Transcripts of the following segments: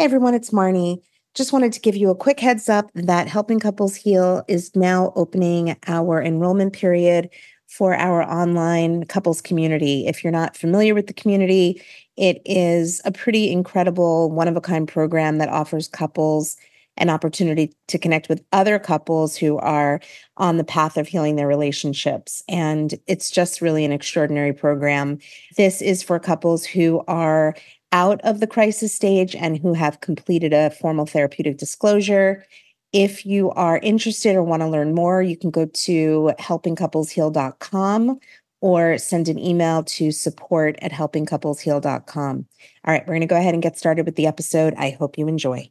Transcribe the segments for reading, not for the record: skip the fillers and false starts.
Hey everyone, it's Marnie. Just wanted to give you a quick heads up that Helping Couples Heal is now opening our enrollment period for our online couples community. If you're not familiar with the community, it is a pretty incredible, one-of-a-kind program that offers couples an opportunity to connect with other couples who are on the path of healing their relationships. And it's just really an extraordinary program. This is for couples who are out of the crisis stage and who have completed a formal therapeutic disclosure. If you are interested or want to learn more, you can go to helpingcouplesheal.com or send an email to support@helpingcouplesheal.com. All right, we're going to go ahead and get started with the episode. I hope you enjoy.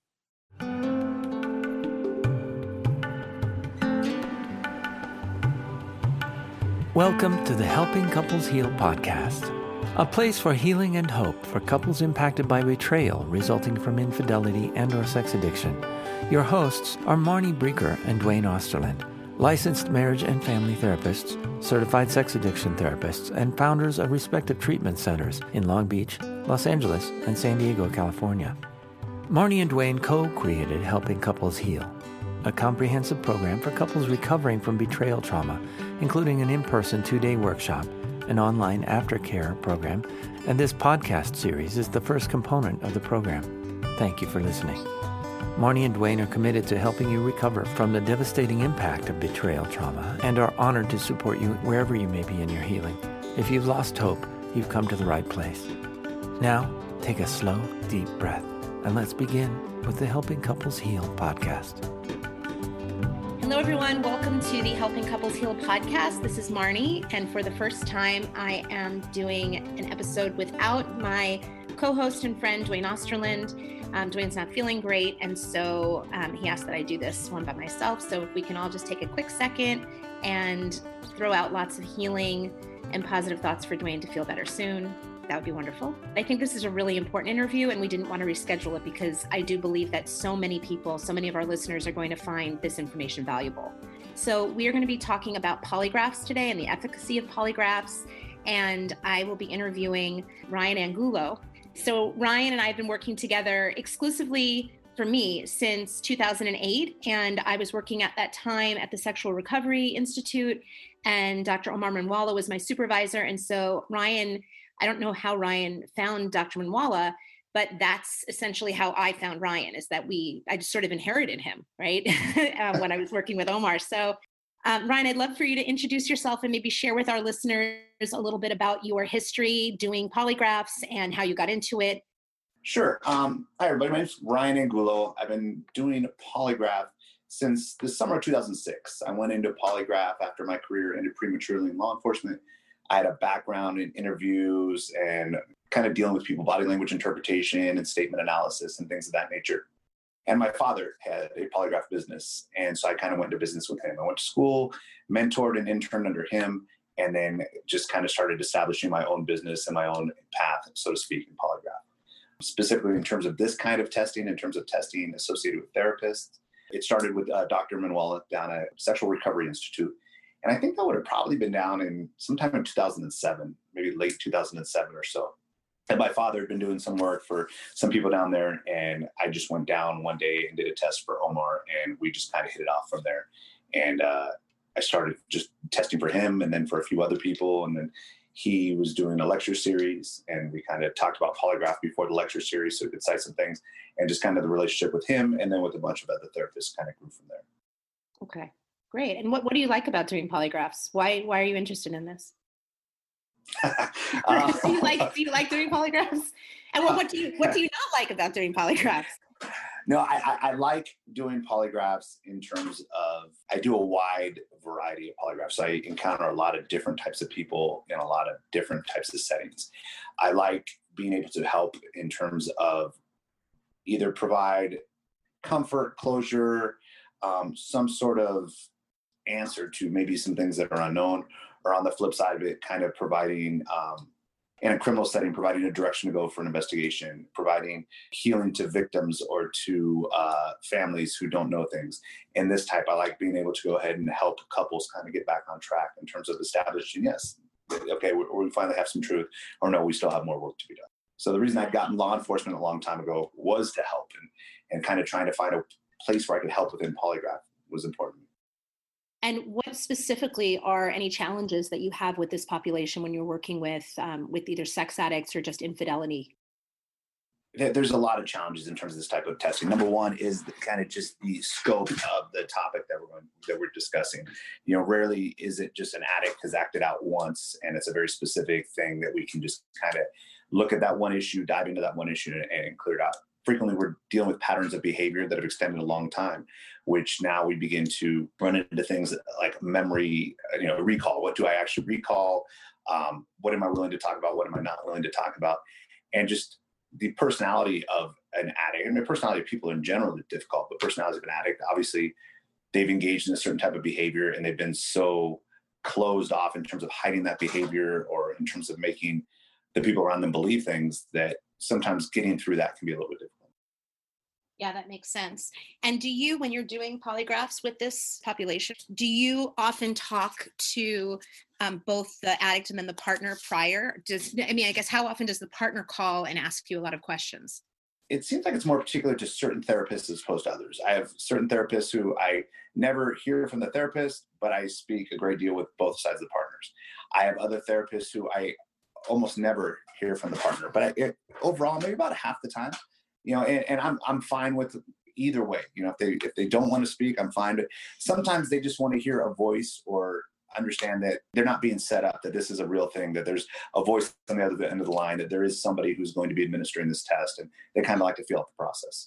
Welcome to the Helping Couples Heal podcast, a place for healing and hope for couples impacted by betrayal resulting from infidelity and/or sex addiction. Your hosts are Marnie Breeker and Dwayne Osterland, licensed marriage and family therapists, certified sex addiction therapists, and founders of respective treatment centers in Long Beach, Los Angeles, and San Diego, California. Marnie and Dwayne co-created Helping Couples Heal, a comprehensive program for couples recovering from betrayal trauma, including an in-person 2-day workshop, an online aftercare program, and this podcast series is the first component of the program. Thank you for listening. Marnie and Dwayne are committed to helping you recover from the devastating impact of betrayal trauma and are honored to support you wherever you may be in your healing. If you've lost hope, you've come to the right place. Now, take a slow, deep breath, and let's begin with the Helping Couples Heal podcast. Hello, everyone. Welcome to the Helping Couples Heal podcast. This is Marnie, and for the first time, I am doing an episode without my co-host and friend, Dwayne Osterland. Dwayne's not feeling great, and so he asked that I do this one by myself. So if we can all just take a quick second and throw out lots of healing and positive thoughts for Dwayne to feel better soon, that would be wonderful. I think this is a really important interview, and we didn't want to reschedule it because I do believe that so many people, so many of our listeners are going to find this information valuable. So we are going to be talking about polygraphs today and the efficacy of polygraphs, and I will be interviewing Ryan Angulo. So Ryan and I have been working together exclusively for me since 2008, and I was working at that time at the Sexual Recovery Institute, and Dr. Omar Manwala was my supervisor, and so Ryan, I don't know how Ryan found Dr. Manwala, but that's essentially how I found Ryan, is that I just sort of inherited him, right? When I was working with Omar. So Ryan, I'd love for you to introduce yourself and maybe share with our listeners a little bit about your history doing polygraphs and how you got into it. Sure. Hi, everybody. My name's Ryan Angulo. I've been doing polygraph since the summer of 2006. I went into polygraph after my career ended prematurely in law enforcement. I had a background in interviews and kind of dealing with people, body language interpretation and statement analysis and things of that nature. And my father had a polygraph business. And so I kind of went into business with him. I went to school, mentored and interned under him, and then just kind of started establishing my own business and my own path, so to speak, in polygraph. Specifically in terms of this kind of testing, in terms of testing associated with therapists, it started with Dr. Manwala down at Sexual Recovery Institute. And I think that would have probably been down in sometime in 2007, maybe late 2007 or so. And my father had been doing some work for some people down there. And I just went down one day and did a test for Omar, and we just kind of hit it off from there. And I started just testing for him and then for a few other people. And then he was doing a lecture series, and we kind of talked about polygraph before the lecture series, so we could cite some things, and just kind of the relationship with him and then with a bunch of other therapists kind of grew from there. Okay. Great. And what do you like about doing polygraphs? Why are you interested in this? Do you like doing polygraphs? And what do you not like about doing polygraphs? No, I like doing polygraphs in terms of, I do a wide variety of polygraphs. So I encounter a lot of different types of people in a lot of different types of settings. I like being able to help in terms of either provide comfort, closure, some sort of answer to maybe some things that are unknown, or on the flip side of it, kind of providing, in a criminal setting, providing a direction to go for an investigation, providing healing to victims or to families who don't know things. In this type, I like being able to go ahead and help couples kind of get back on track in terms of establishing, yes, okay, we finally have some truth, or no, we still have more work to be done. So the reason I'd gotten law enforcement a long time ago was to help, and kind of trying to find a place where I could help within polygraph was important. And what specifically are any challenges that you have with this population when you're working with either sex addicts or just infidelity? There's a lot of challenges in terms of this type of testing. Number one is kind of just the scope of the topic that we're discussing. Rarely is it just an addict has acted out once, and it's a very specific thing that we can just kind of look at that one issue, dive into that one issue, and clear it out. Frequently, we're dealing with patterns of behavior that have extended a long time, which now we begin to run into things like memory, recall. What do I actually recall? What am I willing to talk about? What am I not willing to talk about? And just the personality of an addict, and the personality of people in general is difficult, but personality of an addict, obviously they've engaged in a certain type of behavior and they've been so closed off in terms of hiding that behavior or in terms of making the people around them believe things that sometimes getting through that can be a little bit difficult. Yeah, that makes sense. And do you, when you're doing polygraphs with this population, do you often talk to both the addict and then the partner prior? I guess how often does the partner call and ask you a lot of questions? It seems like it's more particular to certain therapists as opposed to others. I have certain therapists who I never hear from the therapist, but I speak a great deal with both sides of the partners. I have other therapists who I almost never hear from the partner, but overall, maybe about half the time, and I'm fine with either way. If they don't want to speak, I'm fine. But sometimes they just want to hear a voice or understand that they're not being set up, that this is a real thing, that there's a voice on the other end of the line, that there is somebody who's going to be administering this test, and they kind of like to feel out the process.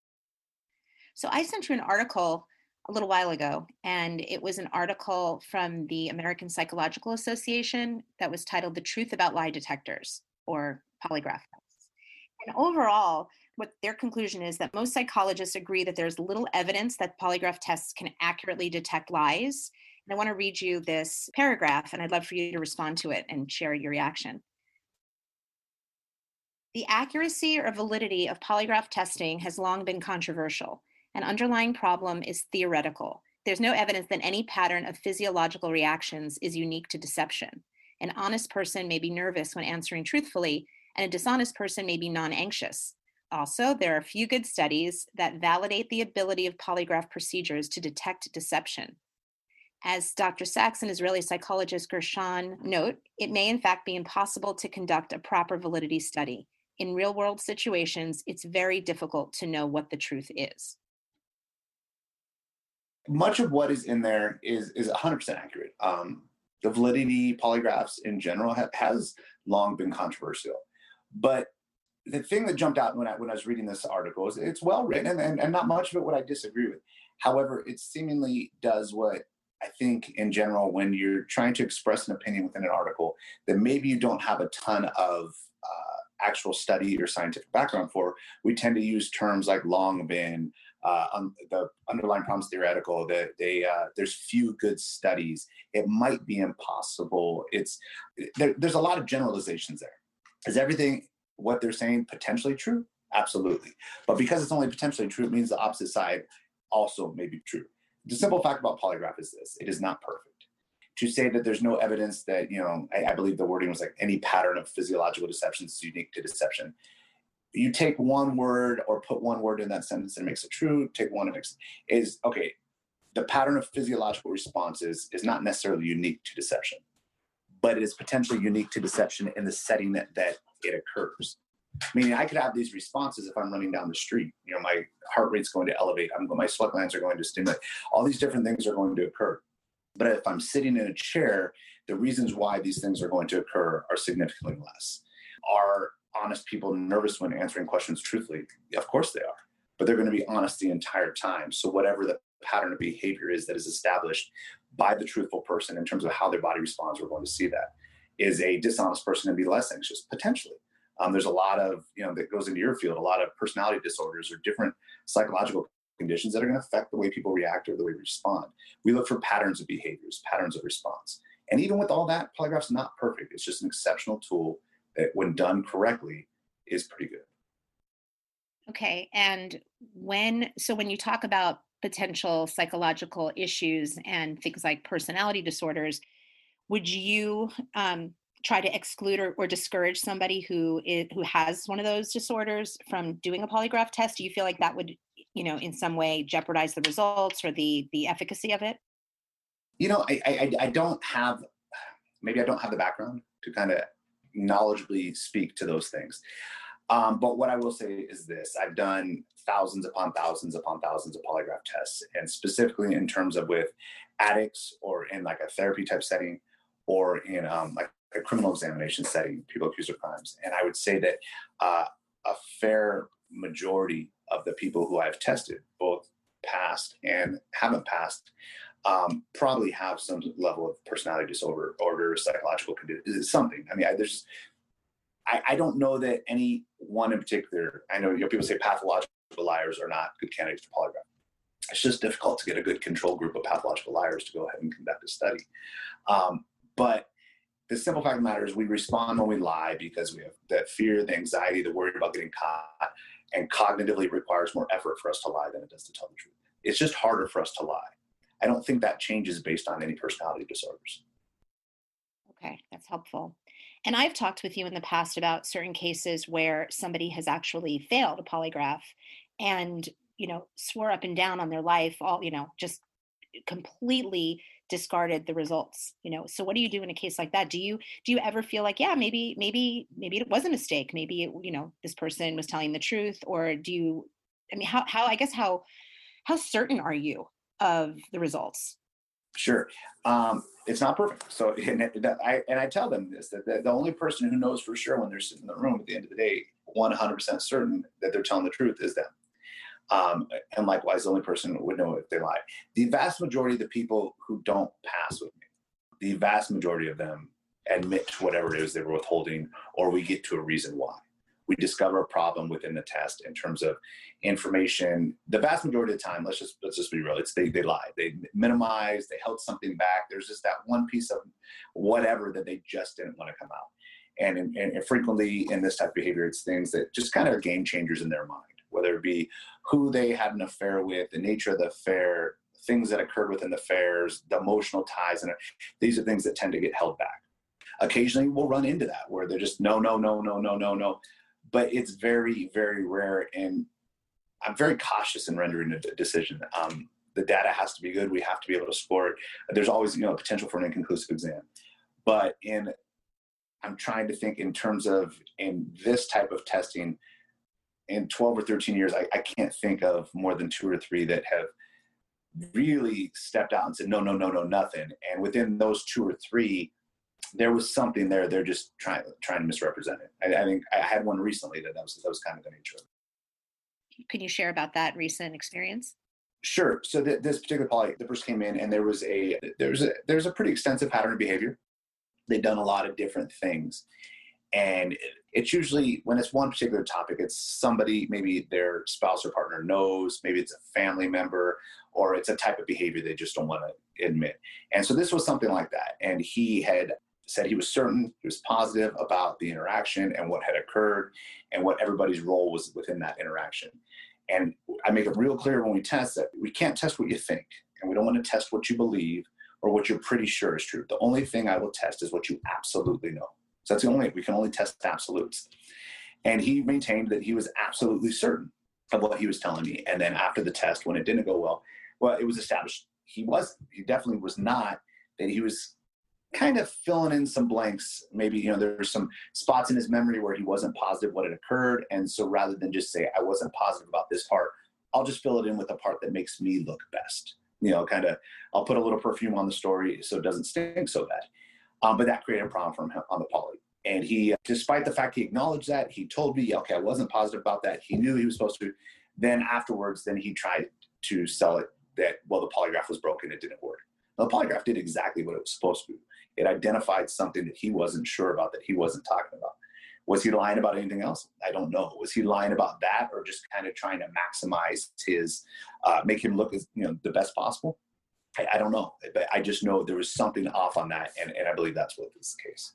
So I sent you an article a little while ago, and it was an article from the American Psychological Association that was titled "The Truth About Lie Detectors," or polygraph tests. And overall, what their conclusion is that most psychologists agree that there's little evidence that polygraph tests can accurately detect lies. And I want to read you this paragraph, and I'd love for you to respond to it and share your reaction. The accuracy or validity of polygraph testing has long been controversial. An underlying problem is theoretical. There's no evidence that any pattern of physiological reactions is unique to deception. An honest person may be nervous when answering truthfully, and a dishonest person may be non-anxious. Also, there are few good studies that validate the ability of polygraph procedures to detect deception. As Dr. Sachs and Israeli psychologist Gershon note, it may in fact be impossible to conduct a proper validity study. In real-world situations, it's very difficult to know what the truth is. Much of what is in there is 100% accurate. The validity polygraphs in general has long been controversial. But the thing that jumped out when I was reading this article is it's well written, and not much of it would I disagree with. However, it seemingly does what I think in general, when you're trying to express an opinion within an article that maybe you don't have a ton of actual study or scientific background for, we tend to use terms like long been, the underlying problems theoretical, that there's few good studies. It might be impossible. There's a lot of generalizations there. Is everything what they're saying potentially true? Absolutely. But because it's only potentially true, it means the opposite side also may be true. The simple fact about polygraph is this: it is not perfect. To say that there's no evidence that, I believe the wording was like any pattern of physiological deception is unique to deception. You take one word or put one word in that sentence and it makes it true. Take one and is okay. The pattern of physiological responses is not necessarily unique to deception, but it is potentially unique to deception in the setting that it occurs. Meaning I could have these responses if I'm running down the street. My heart rate's going to elevate. My sweat glands are going to stimulate. All these different things are going to occur. But if I'm sitting in a chair, the reasons why these things are going to occur are significantly less. Are honest people nervous when answering questions truthfully? Of course they are. But they're going to be honest the entire time. So whatever the pattern of behavior is that is established by the truthful person in terms of how their body responds, we're going to see that. Is a dishonest person going to be less anxious? Potentially. There's a lot of, that goes into your field, a lot of personality disorders or different psychological conditions that are going to affect the way people react or the way we respond. We look for patterns of behaviors, patterns of response. And even with all that, polygraph's not perfect. It's just an exceptional tool that, when done correctly, is pretty good. Okay. And when you talk about potential psychological issues and things like personality disorders, would you try to exclude or discourage somebody who has one of those disorders from doing a polygraph test? Do you feel like that would, in some way jeopardize the results or the efficacy of it? I don't have, maybe I don't have the background to kind of knowledgeably speak to those things. But what I will say is this: I've done thousands upon thousands upon thousands of polygraph tests, and specifically in terms of with addicts or in like a therapy type setting or in like a criminal examination setting, people accused of crimes. And I would say that a fair majority of the people who I've tested, both passed and haven't passed, probably have some level of personality disorder or psychological condition, something. I mean, I don't know that any one in particular. I know people say pathological liars are not good candidates for polygraph. It's just difficult to get a good control group of pathological liars to go ahead and conduct a study. But the simple fact of the matter is we respond when we lie because we have that fear, the anxiety, the worry about getting caught, and cognitively it requires more effort for us to lie than it does to tell the truth. It's just harder for us to lie. I don't think that changes based on any personality disorders. Okay, that's helpful. And I've talked with you in the past about certain cases where somebody has actually failed a polygraph and, swore up and down on their life, all, just completely discarded the results, So what do you do in a case like that? Do you ever feel like, yeah, maybe it was a mistake. Maybe this person was telling the truth, or how certain are you of the results? Sure. It's not perfect. So, I tell them this, that the only person who knows for sure when they're sitting in the room at the end of the day, 100% certain that they're telling the truth is them. And likewise, the only person who would know if they lie. The vast majority of the people who don't pass with me, the vast majority of them admit to whatever it is they were withholding, or we get to a reason why. We discover a problem within the test in terms of information. The vast majority of the time, let's just be real, it's they lied. They minimized, they held something back. There's just that one piece of whatever that they just didn't want to come out. And frequently in this type of behavior, it's things that just kind of are game changers in their mind, whether it be who they had an affair with, the nature of the affair, things that occurred within the affairs, the emotional ties, and these are things that tend to get held back. Occasionally we'll run into that where they're just no. But it's very, very rare, and I'm very cautious in rendering a decision. The data has to be good. We have to be able to score it. There's always, potential for an inconclusive exam. But I'm trying to think in terms of in this type of testing, in 12 or 13 years, I can't think of more than 2 or 3 that have really stepped out and said, no, nothing. And within those 2 or 3, there was something there. They're just trying to misrepresent it. I think I had one recently that was kind of the nature of it. Can you share about that recent experience? Sure. So this particular poly, the person came in, and there's a pretty extensive pattern of behavior. They've done a lot of different things, and it's usually when it's one particular topic, it's somebody, maybe their spouse or partner knows, maybe it's a family member, or it's a type of behavior they just don't want to admit. And so this was something like that, and he had said he was certain, he was positive about the interaction and what had occurred and what everybody's role was within that interaction. And I make it real clear when we test that we can't test what you think, and we don't want to test what you believe or what you're pretty sure is true. The only thing I will test is what you absolutely know. So that's we can only test absolutes. And he maintained that he was absolutely certain of what he was telling me. And then after the test, when it didn't go well, it was established he definitely was not, that he was kind of filling in some blanks. Maybe, there's some spots in his memory where he wasn't positive what had occurred. And so rather than just say, I wasn't positive about this part, I'll just fill it in with the part that makes me look best. I'll put a little perfume on the story so it doesn't stink so bad. But that created a problem for him on the poly. And he, despite the fact he acknowledged that, he told me, okay, I wasn't positive about that. He knew he was supposed to. Then afterwards, he tried to sell it that, well, the polygraph was broken, it didn't work. Now, the polygraph did exactly what it was supposed to do. It identified something that he wasn't sure about, that he wasn't talking about. Was he lying about anything else? I don't know. Was he lying about that, or just kind of trying to maximize his, make him look as, the best possible? I don't know. But I just know there was something off on that, and I believe that's what is the case.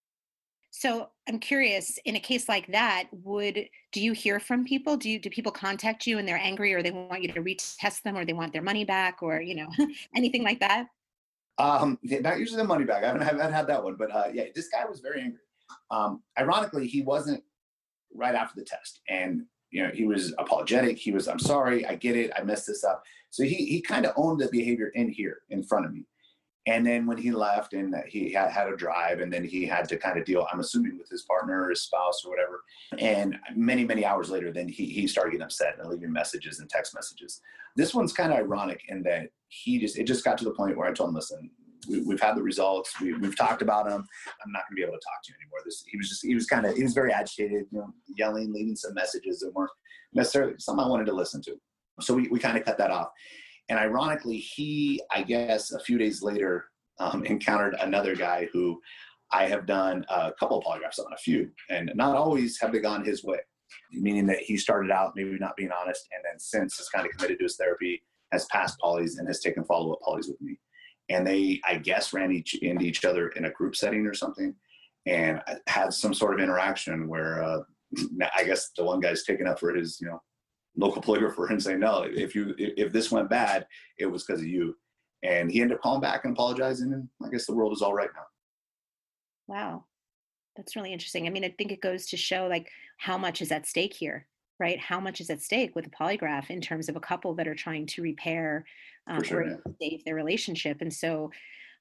So I'm curious, in a case like that, do you hear from people? Do people contact you and they're angry, or they want you to retest them, or they want their money back, or, anything like that? Not usually the money back. I haven't had that one, but yeah, this guy was very angry. Ironically, he wasn't right after the test, and he was apologetic. He was, I'm sorry, I get it, I messed this up. So he kind of owned the behavior in here in front of me. And then when he left and he had to drive, and then he had to kind of deal, I'm assuming, with his partner or his spouse or whatever. And many, many hours later, then he started getting upset and leaving messages and text messages. This one's kind of ironic in that it just got to the point where I told him, listen, we've had the results. We've talked about them. I'm not going to be able to talk to you anymore. He was very agitated, yelling, leaving some messages that weren't necessarily something I wanted to listen to. So we kind of cut that off. And ironically, he, I guess, a few days later, encountered another guy who I have done a couple of polygraphs on, a few, and not always have they gone his way, meaning that he started out maybe not being honest, and then since has kind of committed to his therapy, has passed polys, and has taken follow-up polys with me. And they, I guess, ran into each other in a group setting or something, and had some sort of interaction where I guess the one guy's taken up for his, local polygrapher and saying, no, if this went bad, it was because of you. And he ended up calling back and apologizing, and I guess the world is all right now. Wow. That's really interesting. I mean, I think it goes to show like how much is at stake here, right? How much is at stake with a polygraph in terms of a couple that are trying to repair or save their relationship. And so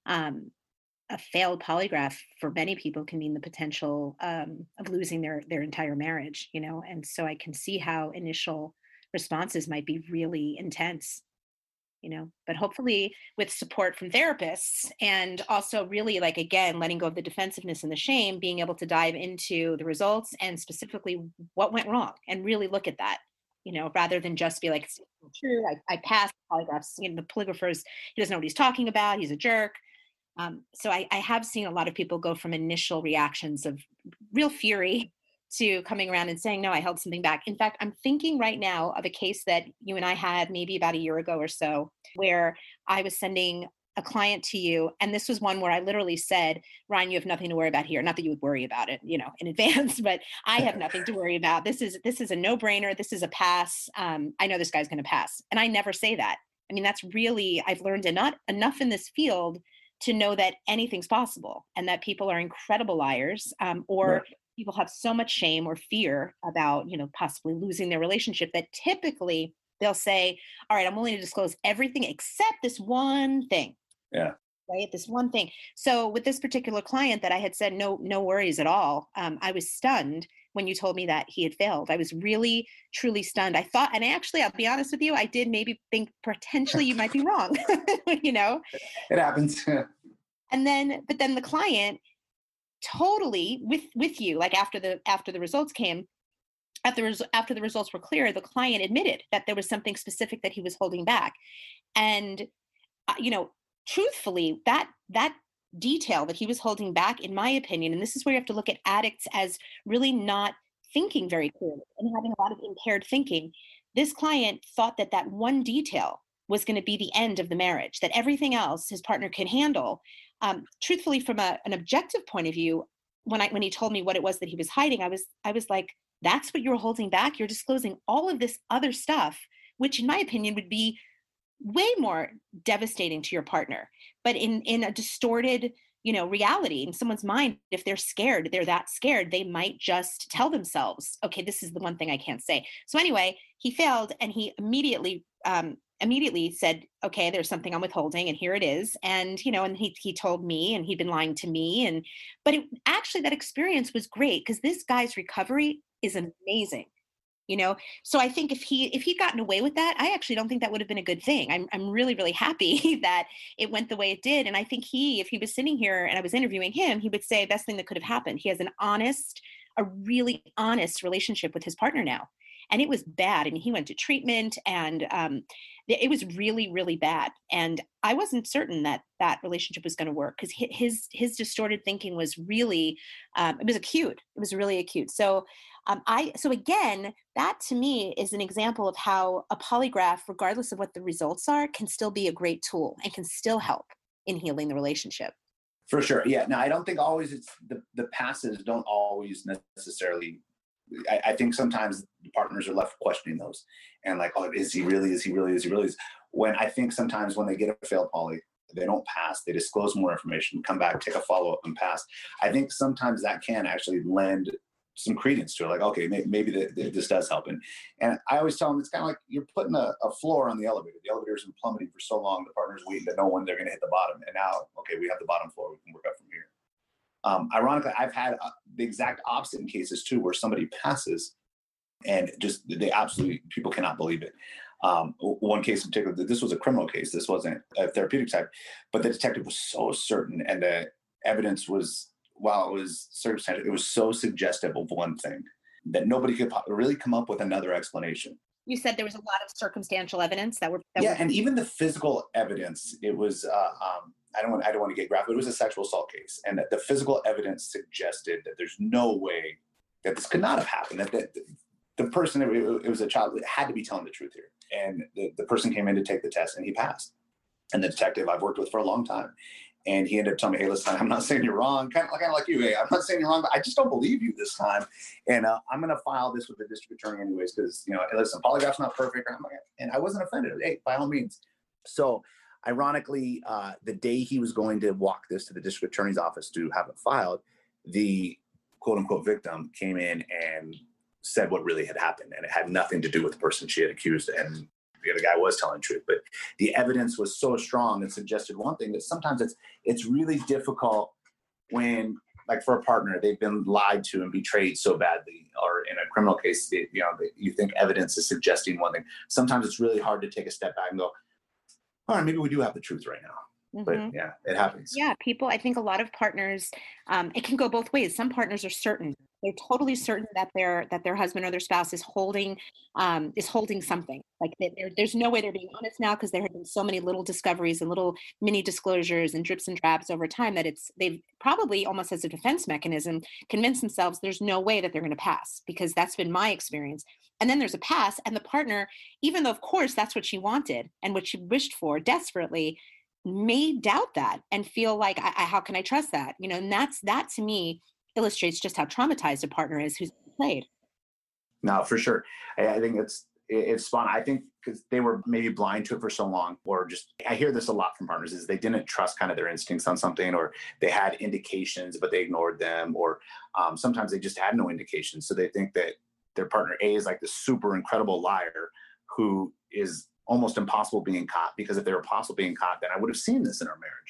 a failed polygraph for many people can mean the potential of losing their entire marriage, and so I can see how initial responses might be really intense, but hopefully with support from therapists, and also really, like, again, letting go of the defensiveness and the shame, being able to dive into the results and specifically what went wrong and really look at that, rather than just be like, it's true, I passed polygraphs, the polygraphers, he doesn't know what he's talking about, he's a jerk. So I have seen a lot of people go from initial reactions of real fury to coming around and saying, no, I held something back. In fact, I'm thinking right now of a case that you and I had maybe about a year ago or so, where I was sending a client to you. And this was one where I literally said, Ryan, you have nothing to worry about here. Not that you would worry about it, in advance, but I have nothing to worry about. This is a no-brainer. This is a pass. I know this guy's going to pass. And I never say that. I mean, that's really, I've learned enough in this field to know that anything's possible, and that people are incredible liars, or right. People have so much shame or fear about, possibly losing their relationship, that typically they'll say, all right, I'm willing to disclose everything except this one thing. Yeah. Right. This one thing. So with this particular client that I had said, no worries at all. I was stunned when you told me that he had failed. I was really, truly stunned. I thought, and actually, I'll be honest with you, I did maybe think potentially you might be wrong, It happens. But then the client totally with you, like after the results came, after the results were clear, the client admitted that there was something specific that he was holding back. And, truthfully, that detail that he was holding back, in my opinion, and this is where you have to look at addicts as really not thinking very clearly and having a lot of impaired thinking. This client thought that one detail was going to be the end of the marriage, that everything else his partner can handle. Truthfully, from an objective point of view, when he told me what it was that he was hiding, I was like, that's what you're holding back? You're disclosing all of this other stuff, which in my opinion would be way more devastating to your partner. But in a distorted, reality in someone's mind, if they're that scared, they might just tell themselves, okay, this is the one thing I can't say. So anyway, he failed, and he immediately said, okay, there's something I'm withholding, and here it is. And, and he told me, and he'd been lying to me. But actually that experience was great, because this guy's recovery is amazing. So I think if he'd gotten away with that, I actually don't think that would have been a good thing. I'm really, really happy that it went the way it did. And I think if he was sitting here and I was interviewing him, he would say best thing that could have happened. He has a really honest relationship with his partner now. And it was bad. And he went to treatment, and it was really, really bad. And I wasn't certain that relationship was going to work, because his distorted thinking was really, it was acute. It was really acute. So again, that to me is an example of how a polygraph, regardless of what the results are, can still be a great tool and can still help in healing the relationship. For sure. Yeah. Now, I don't think always it's the passes don't always necessarily. I think sometimes the partners are left questioning those, and like, oh, is he really? When I think sometimes when they get a failed poly, they don't pass, they disclose more information, come back, take a follow-up and pass. I think sometimes that can actually lend some credence to it. Like, okay, maybe this does help. And I always tell them, it's kind of like you're putting a floor on the elevator. The elevator's been plummeting for so long, the partner's waiting to know when they're going to hit the bottom. And now, okay, we have the bottom floor, we can work up from here. Ironically, I've had the exact opposite in cases too, where somebody passes and just they absolutely, people cannot believe it. One case in particular, this was a criminal case. This wasn't a therapeutic type, but the detective was so certain, and the evidence was, while it was circumstantial, it was so suggestive of one thing that nobody could really come up with another explanation. You said there was a lot of circumstantial evidence and even the physical evidence. It was I don't want to get graphic. It was a sexual assault case, and that the physical evidence suggested that there's no way that this could not have happened. That the person, it was a child, that had to be telling the truth here. And the person came in to take the test, and he passed. And the detective I've worked with for a long time, and he ended up telling me, "Hey, listen, I'm not saying you're wrong. Kind of like you. Hey, I'm not saying you're wrong, but I just don't believe you this time. And I'm going to file this with the district attorney anyways, because, hey, listen, polygraph's not perfect." And I wasn't offended. Hey, by all means. So ironically, the day he was going to walk this to the district attorney's office to have it filed, the quote unquote victim came in and said what really had happened. And it had nothing to do with the person she had accused. And the other guy was telling the truth, but the evidence was so strong and suggested one thing, that sometimes it's really difficult when, like, for a partner, they've been lied to and betrayed so badly, or in a criminal case, you think evidence is suggesting one thing. Sometimes it's really hard to take a step back and go, all right, maybe we do have the truth right now. But yeah, it happens. Yeah, people, I think a lot of partners, it can go both ways. Some partners are certain. They're totally certain that their husband or their spouse is holding something. Like there's no way they're being honest now, because there have been so many little discoveries and little mini disclosures and drips and drabs over time that they've probably, almost as a defense mechanism, convinced themselves there's no way that they're going to pass, because that's been my experience. And then there's a pass, and the partner, even though of course that's what she wanted and what she wished for desperately, may doubt that and feel like, how can I trust that? And that to me illustrates just how traumatized a partner is who's played. No, for sure. I think it's fun. I think because they were maybe blind to it for so long, or just, I hear this a lot from partners, is they didn't trust kind of their instincts on something, or they had indications, but they ignored them, or sometimes they just had no indications. So they think that their partner A is like the super incredible liar who is almost impossible being caught, because if they were possible being caught, then I would have seen this in our marriage.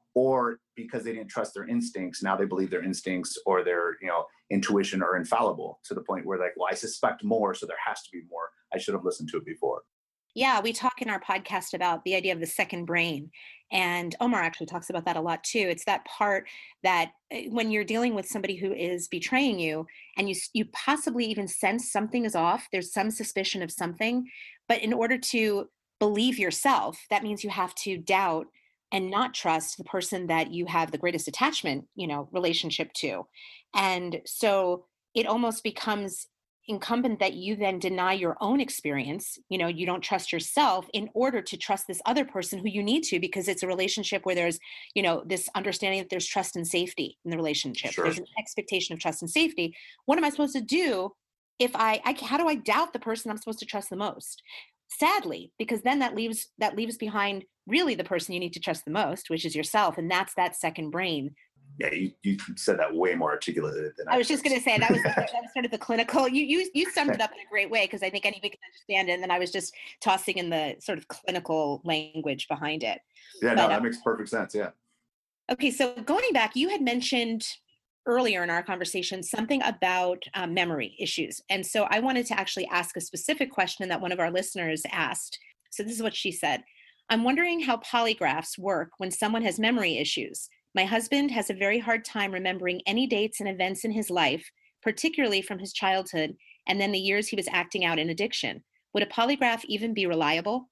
Or because they didn't trust their instincts, now they believe their instincts or their intuition are infallible, to the point where, like, well, I suspect more, so there has to be more. I should have listened to it before. Yeah, we talk in our podcast about the idea of the second brain. And Omar actually talks about that a lot too. It's that part that when you're dealing with somebody who is betraying you, and you possibly even sense something is off, there's some suspicion of something, but in order to believe yourself, that means you have to doubt and not trust the person that you have the greatest attachment, relationship to. And so it almost becomes incumbent that you then deny your own experience. You don't trust yourself in order to trust this other person who you need to, because it's a relationship where there's, this understanding that there's trust and safety in the relationship. Sure. There's an expectation of trust and safety. What am I supposed to do if how do I doubt the person I'm supposed to trust the most? Sadly, because then that leaves behind really the person you need to trust the most, which is yourself. And that's that second brain. Yeah, you said that way more articulated than I was just going to say. That was sort of the clinical. You summed it up in a great way, because I think anybody can understand it. And then I was just tossing in the sort of clinical language behind it. Yeah, no, that makes perfect sense. Yeah. Okay, so going back, you had mentioned earlier in our conversation something about memory issues. And so I wanted to actually ask a specific question that one of our listeners asked. So this is what she said. I'm wondering how polygraphs work when someone has memory issues. My husband has a very hard time remembering any dates and events in his life, particularly from his childhood, and then the years he was acting out in addiction. Would a polygraph even be reliable?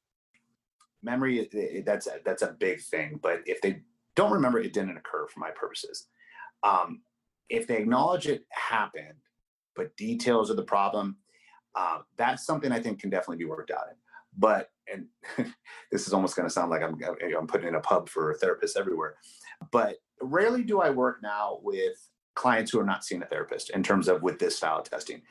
Memory, that's a big thing. But if they don't remember, it didn't occur for my purposes. If they acknowledge it happened, but details of the problem, that's something I think can definitely be worked out in. But, and this is almost going to sound like I'm putting in a pub for therapists everywhere, but rarely do I work now with clients who are not seeing a therapist in terms of with this style of testing.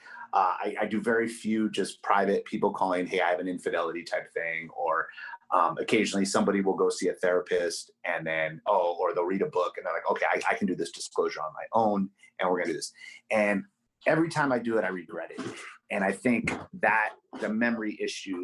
I do very few just private people calling, hey, I have an infidelity type thing, or occasionally somebody will go see a therapist and then, or they'll read a book and they're like, okay, I can do this disclosure on my own and we're going to do this. And every time I do it, I regret it. And I think that the memory issue,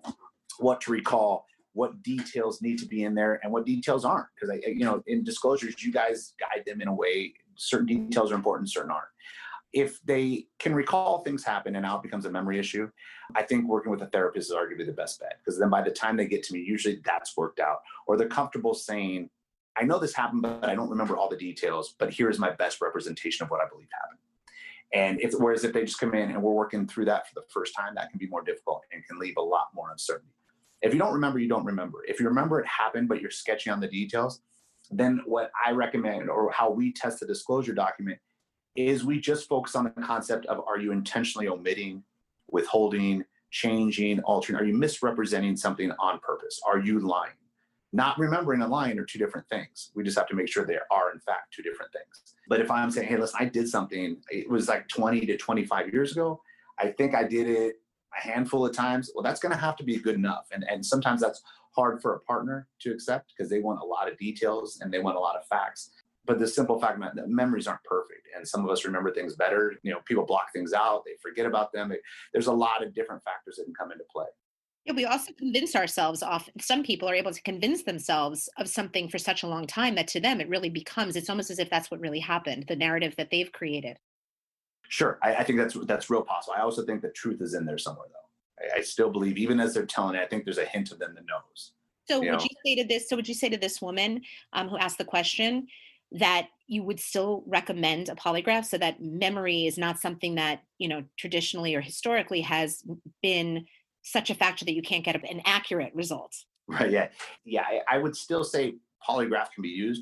what to recall, what details need to be in there and what details aren't. Because in disclosures, you guys guide them in a way, certain details are important, certain aren't. If they can recall things happen and now it becomes a memory issue, I think working with a therapist is arguably the best bet, because then by the time they get to me, usually that's worked out, or they're comfortable saying, I know this happened, but I don't remember all the details, but here's my best representation of what I believe happened. And whereas if they just come in and we're working through that for the first time, that can be more difficult and can leave a lot more uncertainty. If you don't remember, you don't remember. If you remember it happened, but you're sketchy on the details, then what I recommend, or how we test the disclosure document, is we just focus on the concept of, are you intentionally omitting, withholding, changing, altering? Are you misrepresenting something on purpose? Are you lying? Not remembering and lying are two different things. We just have to make sure they are, in fact, two different things. But if I'm saying, hey, listen, I did something, it was like 20 to 25 years ago, I think I did it a handful of times, well, that's going to have to be good enough. And sometimes that's hard for a partner to accept because they want a lot of details and they want a lot of facts. But the simple fact that memories aren't perfect. And some of us remember things better. People block things out. They forget about them. There's a lot of different factors that can come into play. Yeah, we also convince ourselves some people are able to convince themselves of something for such a long time that to them, it really becomes, it's almost as if that's what really happened, the narrative that they've created. Sure. I think that's real possible. I also think the truth is in there somewhere, though. I still believe, even as they're telling it, I think there's a hint of them that knows. So would you say to this woman who asked the question, that you would still recommend a polygraph, so that memory is not something that, traditionally or historically has been such a factor that you can't get an accurate result? Right. Yeah. Yeah. I would still say polygraph can be used.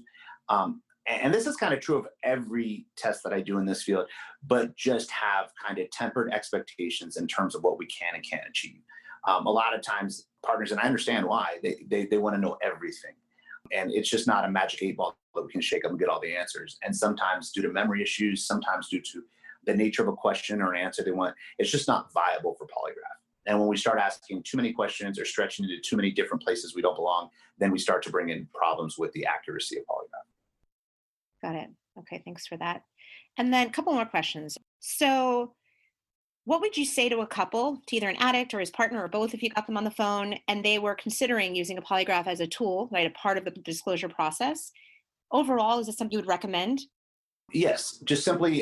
And this is kind of true of every test that I do in this field, but just have kind of tempered expectations in terms of what we can and can't achieve. A lot of times partners, and I understand why, they want to know everything. And it's just not a magic 8-ball that we can shake up and get all the answers. And sometimes due to memory issues, sometimes due to the nature of a question or an answer they want, it's just not viable for polygraph. And when we start asking too many questions or stretching into too many different places we don't belong, then we start to bring in problems with the accuracy of polygraph. Got it. Okay, thanks for that. And then a couple more questions. So what would you say to a couple, to either an addict or his partner or both, if you got them on the phone and they were considering using a polygraph as a tool, right, a part of the disclosure process? Overall, is this something you would recommend? Yes, just simply,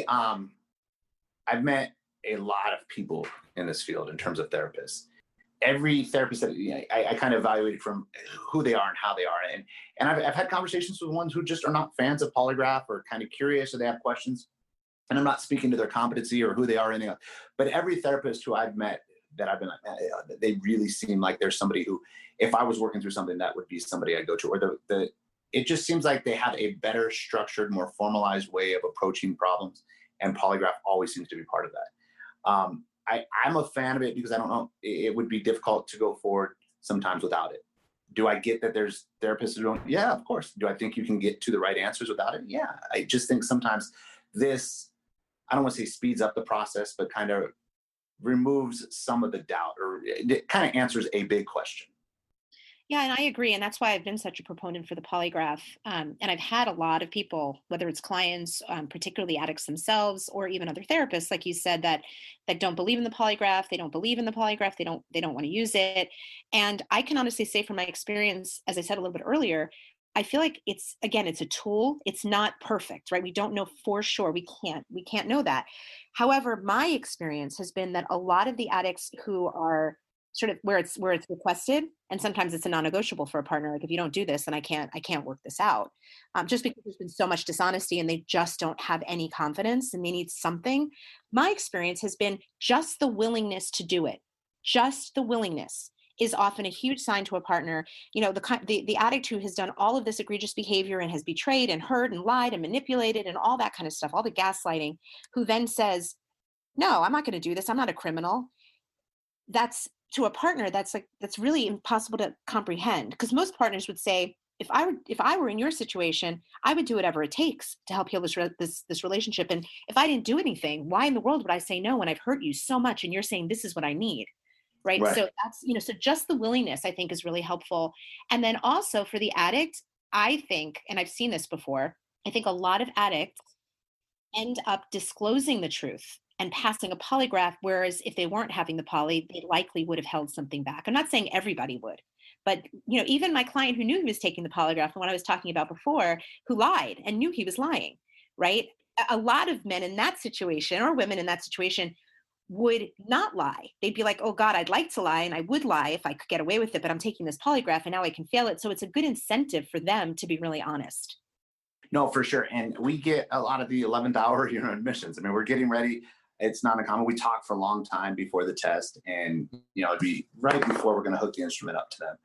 I've met a lot of people in this field in terms of therapists. Every therapist that I kind of evaluate from who they are and how they are. And I've had conversations with ones who just are not fans of polygraph or kind of curious or they have questions. And I'm not speaking to their competency or who they are or anything else. But every therapist who I've met that I've been like, man, they really seem like there's somebody who, if I was working through something, that would be somebody I'd go to. Or it just seems like they have a better structured, more formalized way of approaching problems. And polygraph always seems to be part of that. I'm a fan of it because I don't know, it would be difficult to go forward sometimes without it. Do I get that there's therapists who don't? Yeah, of course. Do I think you can get to the right answers without it? Yeah. I just think sometimes this, I don't want to say speeds up the process, but kind of removes some of the doubt, or it kind of answers a big question. Yeah, and I agree. And that's why I've been such a proponent for the polygraph. And I've had a lot of people, whether it's clients, particularly addicts themselves, or even other therapists, like you said, that don't believe in the polygraph. They don't believe in the polygraph. They don't want to use it. And I can honestly say from my experience, as I said a little bit earlier, I feel like it's a tool. It's not perfect, right? We don't know for sure. We can't know that. However, my experience has been that a lot of the addicts who are sort of where it's requested, and sometimes it's a non-negotiable for a partner. Like, if you don't do this, then I can't work this out. Just because there's been so much dishonesty and they just don't have any confidence and they need something. My experience has been just the willingness to do it. Just the willingness is often a huge sign to a partner. The addict who has done all of this egregious behavior and has betrayed and hurt and lied and manipulated and all that kind of stuff, all the gaslighting, who then says, no, I'm not going to do this. I'm not a criminal. That's, to a partner, that's really impossible to comprehend, because most partners would say, if I were in your situation, I would do whatever it takes to help heal this relationship. And if I didn't do anything, why in the world would I say no when I've hurt you so much and you're saying this is what I need? Right. Right. So that's, so just the willingness, I think, is really helpful. And then also for the addict, I think, and I've seen this before, I think a lot of addicts end up disclosing the truth and passing a polygraph, whereas if they weren't having the poly, they likely would have held something back. I'm not saying everybody would, but even my client who knew he was taking the polygraph, and what I was talking about before, who lied and knew he was lying, right? A lot of men in that situation, or women in that situation, would not lie. They'd be like, oh God, I'd like to lie, and I would lie if I could get away with it, but I'm taking this polygraph and now I can fail it. So it's a good incentive for them to be really honest. No, for sure. And we get a lot of the 11th hour, admissions. I mean, we're getting ready. It's not uncommon. We talk for a long time before the test, and, it'd be right before we're going to hook the instrument up to them.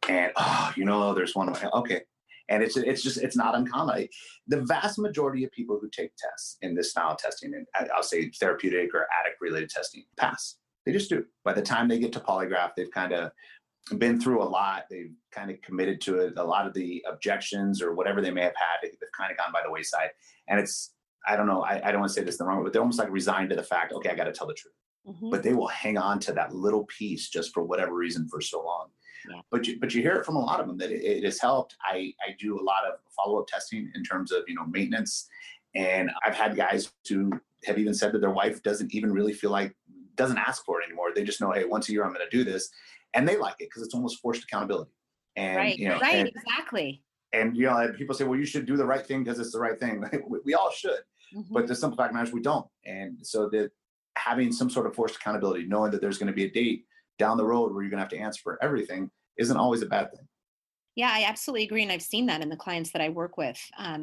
And, there's one way. Okay. And it's not uncommon. The vast majority of people who take tests in this style of testing, and I'll say therapeutic or addict related testing, pass. They just do. By the time they get to polygraph, they've kind of been through a lot. They've kind of committed to it. A lot of the objections or whatever they may have had, they've kind of gone by the wayside. And I don't know, I don't want to say this the wrong way, but they're almost like resigned to the fact, okay, I got to tell the truth. Mm-hmm. But they will hang on to that little piece just for whatever reason for so long. Yeah. But you hear it from a lot of them that it has helped. I do a lot of follow-up testing in terms of, maintenance. And I've had guys who have even said that their wife doesn't even really doesn't ask for it anymore. They just know, hey, once a year I'm going to do this. And they like it because it's almost forced accountability. And, right, exactly. And, people say, well, you should do the right thing because it's the right thing. We all should. Mm-hmm. But the simple fact of the matter is we don't. And so that having some sort of forced accountability, knowing that there's going to be a date down the road where you're going to have to answer for everything, isn't always a bad thing. Yeah, I absolutely agree. And I've seen that in the clients that I work with,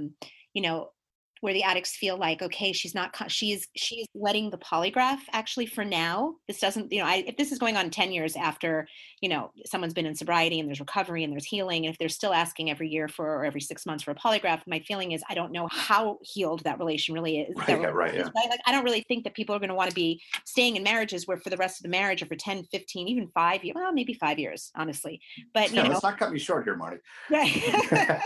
where the addicts feel like, okay, she's letting the polygraph actually for now. This doesn't, if this is going on 10 years after, someone's been in sobriety and there's recovery and there's healing, and if they're still asking every year or every 6 months for a polygraph, my feeling is I don't know how healed that relation really is. Right. Like, I don't really think that people are going to want to be staying in marriages where for the rest of the marriage or for 10, 15, even 5 years, well, maybe 5 years, honestly. But, let's not cut me short here, Marty. Right.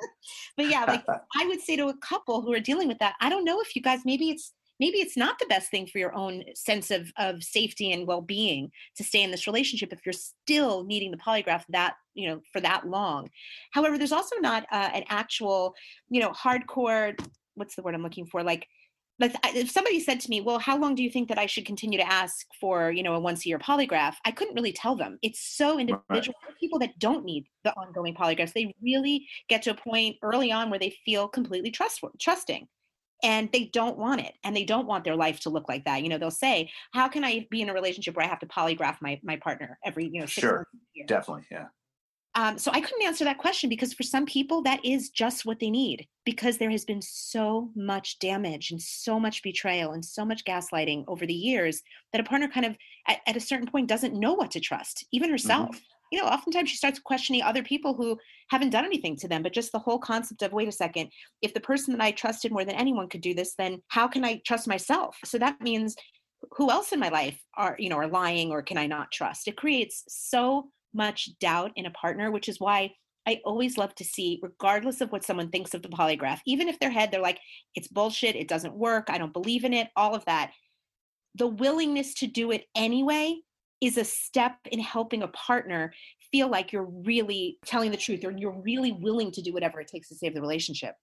But yeah, like I would say to a couple who are dealing with that, I don't know if you guys, maybe it's not the best thing for your own sense of safety and well-being to stay in this relationship if you're still needing the polygraph that, for that long. However, there's also not an actual, hardcore, what's the word I'm looking for? Like if somebody said to me, well, how long do you think that I should continue to ask for, a once-a-year polygraph? I couldn't really tell them. It's so individual. Right. People that don't need the ongoing polygraphs, they really get to a point early on where they feel completely trusting. And they don't want it. And they don't want their life to look like that. They'll say, how can I be in a relationship where I have to polygraph my partner every, 6 sure, months a year? Definitely, yeah. So I couldn't answer that question because for some people that is just what they need, because there has been so much damage and so much betrayal and so much gaslighting over the years that a partner kind of at a certain point doesn't know what to trust, even herself. Mm-hmm. Oftentimes she starts questioning other people who haven't done anything to them, but just the whole concept of, wait a second, if the person that I trusted more than anyone could do this, then how can I trust myself? So that means who else in my life are lying, or can I not trust? It creates so much doubt in a partner, which is why I always love to see, regardless of what someone thinks of the polygraph, even if their head, they're like, it's bullshit, it doesn't work, I don't believe in it, all of that. The willingness to do it anyway is a step in helping a partner feel like you're really telling the truth, or you're really willing to do whatever it takes to save the relationship.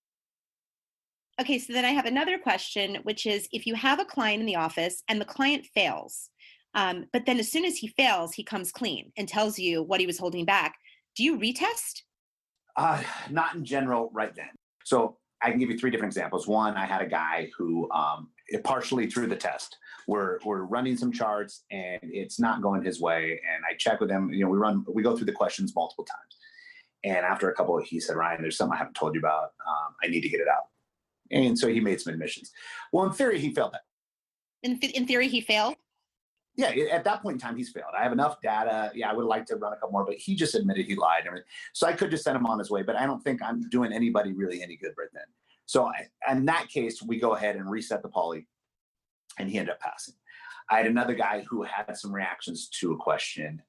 Okay, so then I have another question, which is if you have a client in the office and the client fails, but then as soon as he fails, he comes clean and tells you what he was holding back, do you retest? Not in general right then. So I can give you 3 different examples. One, I had a guy who partially through the test. We're running some charts and it's not going his way. And I check with him, we go through the questions multiple times. And after a couple, he said, Ryan, there's something I haven't told you about. I need to get it out. And so he made some admissions. Well, in theory, he failed that. In theory, he failed? Yeah, at that point in time, he's failed. I have enough data. Yeah, I would like to run a couple more, but he just admitted he lied and everything. So I could just send him on his way, but I don't think I'm doing anybody really any good right then. So in that case, we go ahead and reset the poly, and he ended up passing. I had another guy who had some reactions to a question,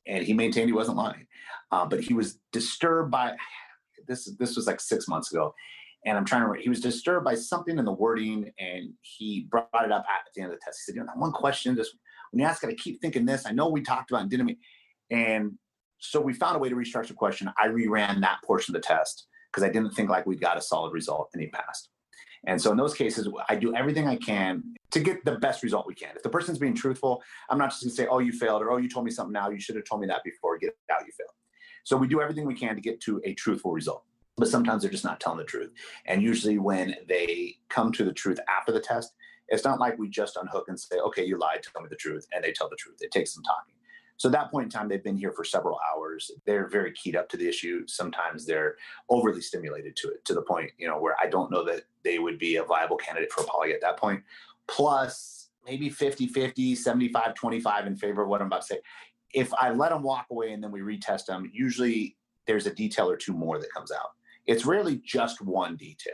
And he maintained he wasn't lying. But he was disturbed by, this was like 6 months ago. And I'm trying to remember, he was disturbed by something in the wording, and he brought it up at the end of the test. He said, that one question, just when you ask it, I keep thinking this. I know we talked about it, didn't we? And so we found a way to restructure the question. I reran that portion of the test because I didn't think like we got a solid result, and he passed. And so in those cases, I do everything I can to get the best result we can. If the person's being truthful, I'm not just going to say, oh, you failed, or oh, you told me something now. You should have told me that before. Get out, you failed. So we do everything we can to get to a truthful result. But sometimes they're just not telling the truth. And usually when they come to the truth after the test, it's not like we just unhook and say, okay, you lied, tell me the truth, and they tell the truth. It takes some talking. So at that point in time, they've been here for several hours. They're very keyed up to the issue. Sometimes they're overly stimulated to it, to the point, where I don't know that they would be a viable candidate for a poly at that point. Plus maybe 50-50, 75-25 in favor of what I'm about to say. If I let them walk away and then we retest them, usually there's a detail or two more that comes out. It's rarely just one detail.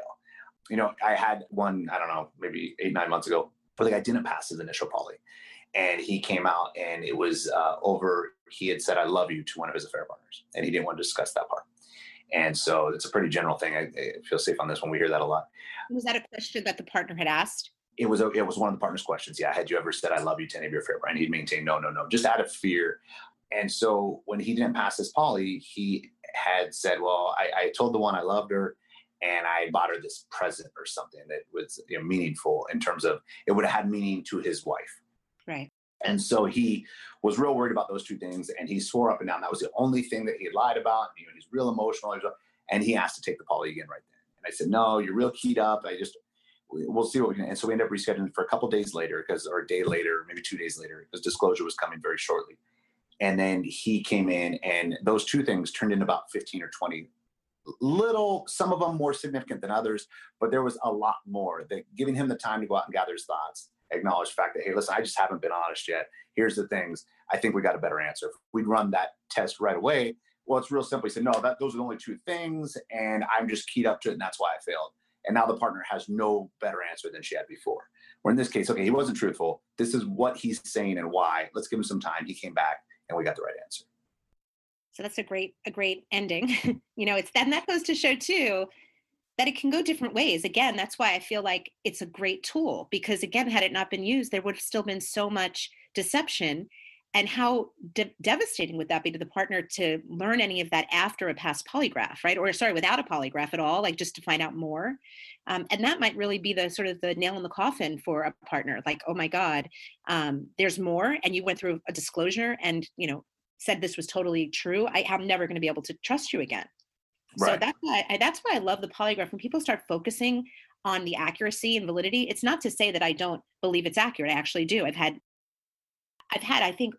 I had one, I don't know, maybe 8-9 months ago, where the guy didn't pass his initial poly. And he came out, and it was he had said, I love you to one of his affair partners. And he didn't want to discuss that part. And so it's a pretty general thing. I feel safe on this one. We hear that a lot. Was that a question that the partner had asked? It was one of the partner's questions. Yeah. Had you ever said, I love you to any of your affair partners? And he'd maintain, no, just out of fear. And so when he didn't pass his poly, he had said, well, I told the one I loved her, and I bought her this present or something that was meaningful in terms of it would have had meaning to his wife. Right. And so he was real worried about those two things, and he swore up and down that was the only thing that he had lied about. He's real emotional, and he asked to take the poly again right then. And I said, no, you're real keyed up. We'll see what we can. And so we ended up rescheduling for a couple days later, or a day later, maybe 2 days later, because disclosure was coming very shortly. And then he came in, and those two things turned into about 15 or 20 little, some of them more significant than others, but there was a lot more that giving him the time to go out and gather his thoughts, acknowledge the fact that, hey, listen, I just haven't been honest yet. Here's the things. I think we got a better answer. If we'd run that test right away, well, it's real simple. He said, no, those are the only two things, and I'm just keyed up to it, and that's why I failed. And now the partner has no better answer than she had before. Where in this case, okay, he wasn't truthful. This is what he's saying and why. Let's give him some time. He came back, and we got the right answer. So that's a great ending. And that goes to show too that it can go different ways. Again, that's why I feel like it's a great tool, because again, had it not been used, there would have still been so much deception. And how devastating would that be to the partner to learn any of that after a past polygraph, right? Or without a polygraph at all, like just to find out more. And that might really be the sort of the nail in the coffin for a partner. Like, oh my God, there's more. And you went through a disclosure and, said this was totally true. I'm never going to be able to trust you again. Right. So that's why I love the polygraph. When people start focusing on the accuracy and validity, it's not to say that I don't believe it's accurate. I actually do. I've had, I think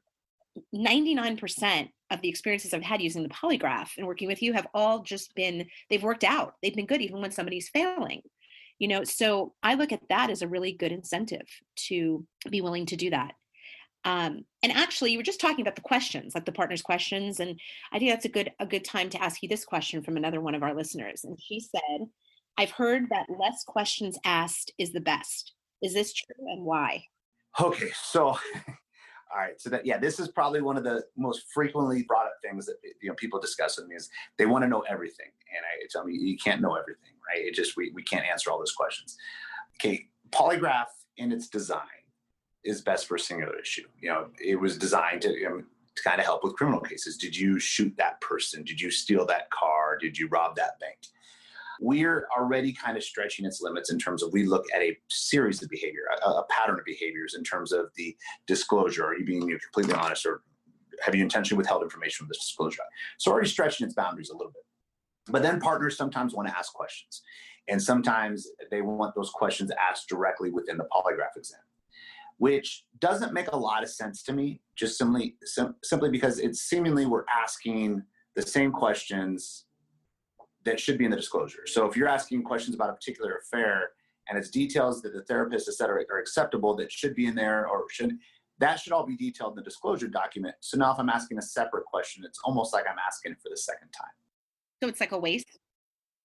99% of the experiences I've had using the polygraph and working with you have all just been, they've worked out. They've been good even when somebody's failing, so I look at that as a really good incentive to be willing to do that. And actually, you were just talking about the questions, like the partner's questions. And I think that's a good time to ask you this question from another one of our listeners. And she said, I've heard that less questions asked is the best. Is this true, and why? Okay. So, all right. So this is probably one of the most frequently brought up things that, people discuss with me is they want to know everything. And I tell me, you can't know everything, right? It just, we can't answer all those questions. Okay. Polygraph in its design is best for a singular issue. It was designed to kind of help with criminal cases. Did you shoot that person? Did you steal that car? Did you rob that bank? We're already kind of stretching its limits in terms of we look at a series of behavior, a pattern of behaviors in terms of the disclosure. Are you being completely honest, or have you intentionally withheld information from this disclosure? So already stretching its boundaries a little bit. But then partners sometimes want to ask questions. And sometimes they want those questions asked directly within the polygraph exam, which doesn't make a lot of sense to me, just simply because it's seemingly we're asking the same questions that should be in the disclosure. So if you're asking questions about a particular affair and it's details that the therapist has said are acceptable that should be in there, that should all be detailed in the disclosure document. So now if I'm asking a separate question, it's almost like I'm asking it for the second time. So it's like a waste?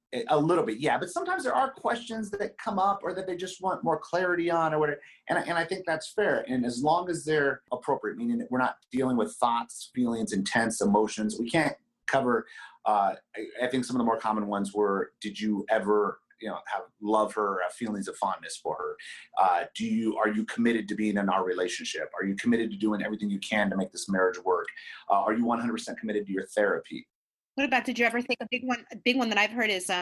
A little bit, yeah. But sometimes there are questions that come up or that they just want more clarity on or whatever. And I think that's fair. And as long as they're appropriate, meaning that we're not dealing with thoughts, feelings, intents, emotions, we can't cover, I think some of the more common ones were, did you ever, love her, have feelings of fondness for her? Are you committed to being in our relationship? Are you committed to doing everything you can to make this marriage work? Are you 100% committed to your therapy? What about, did you ever think, a big one that I've heard is,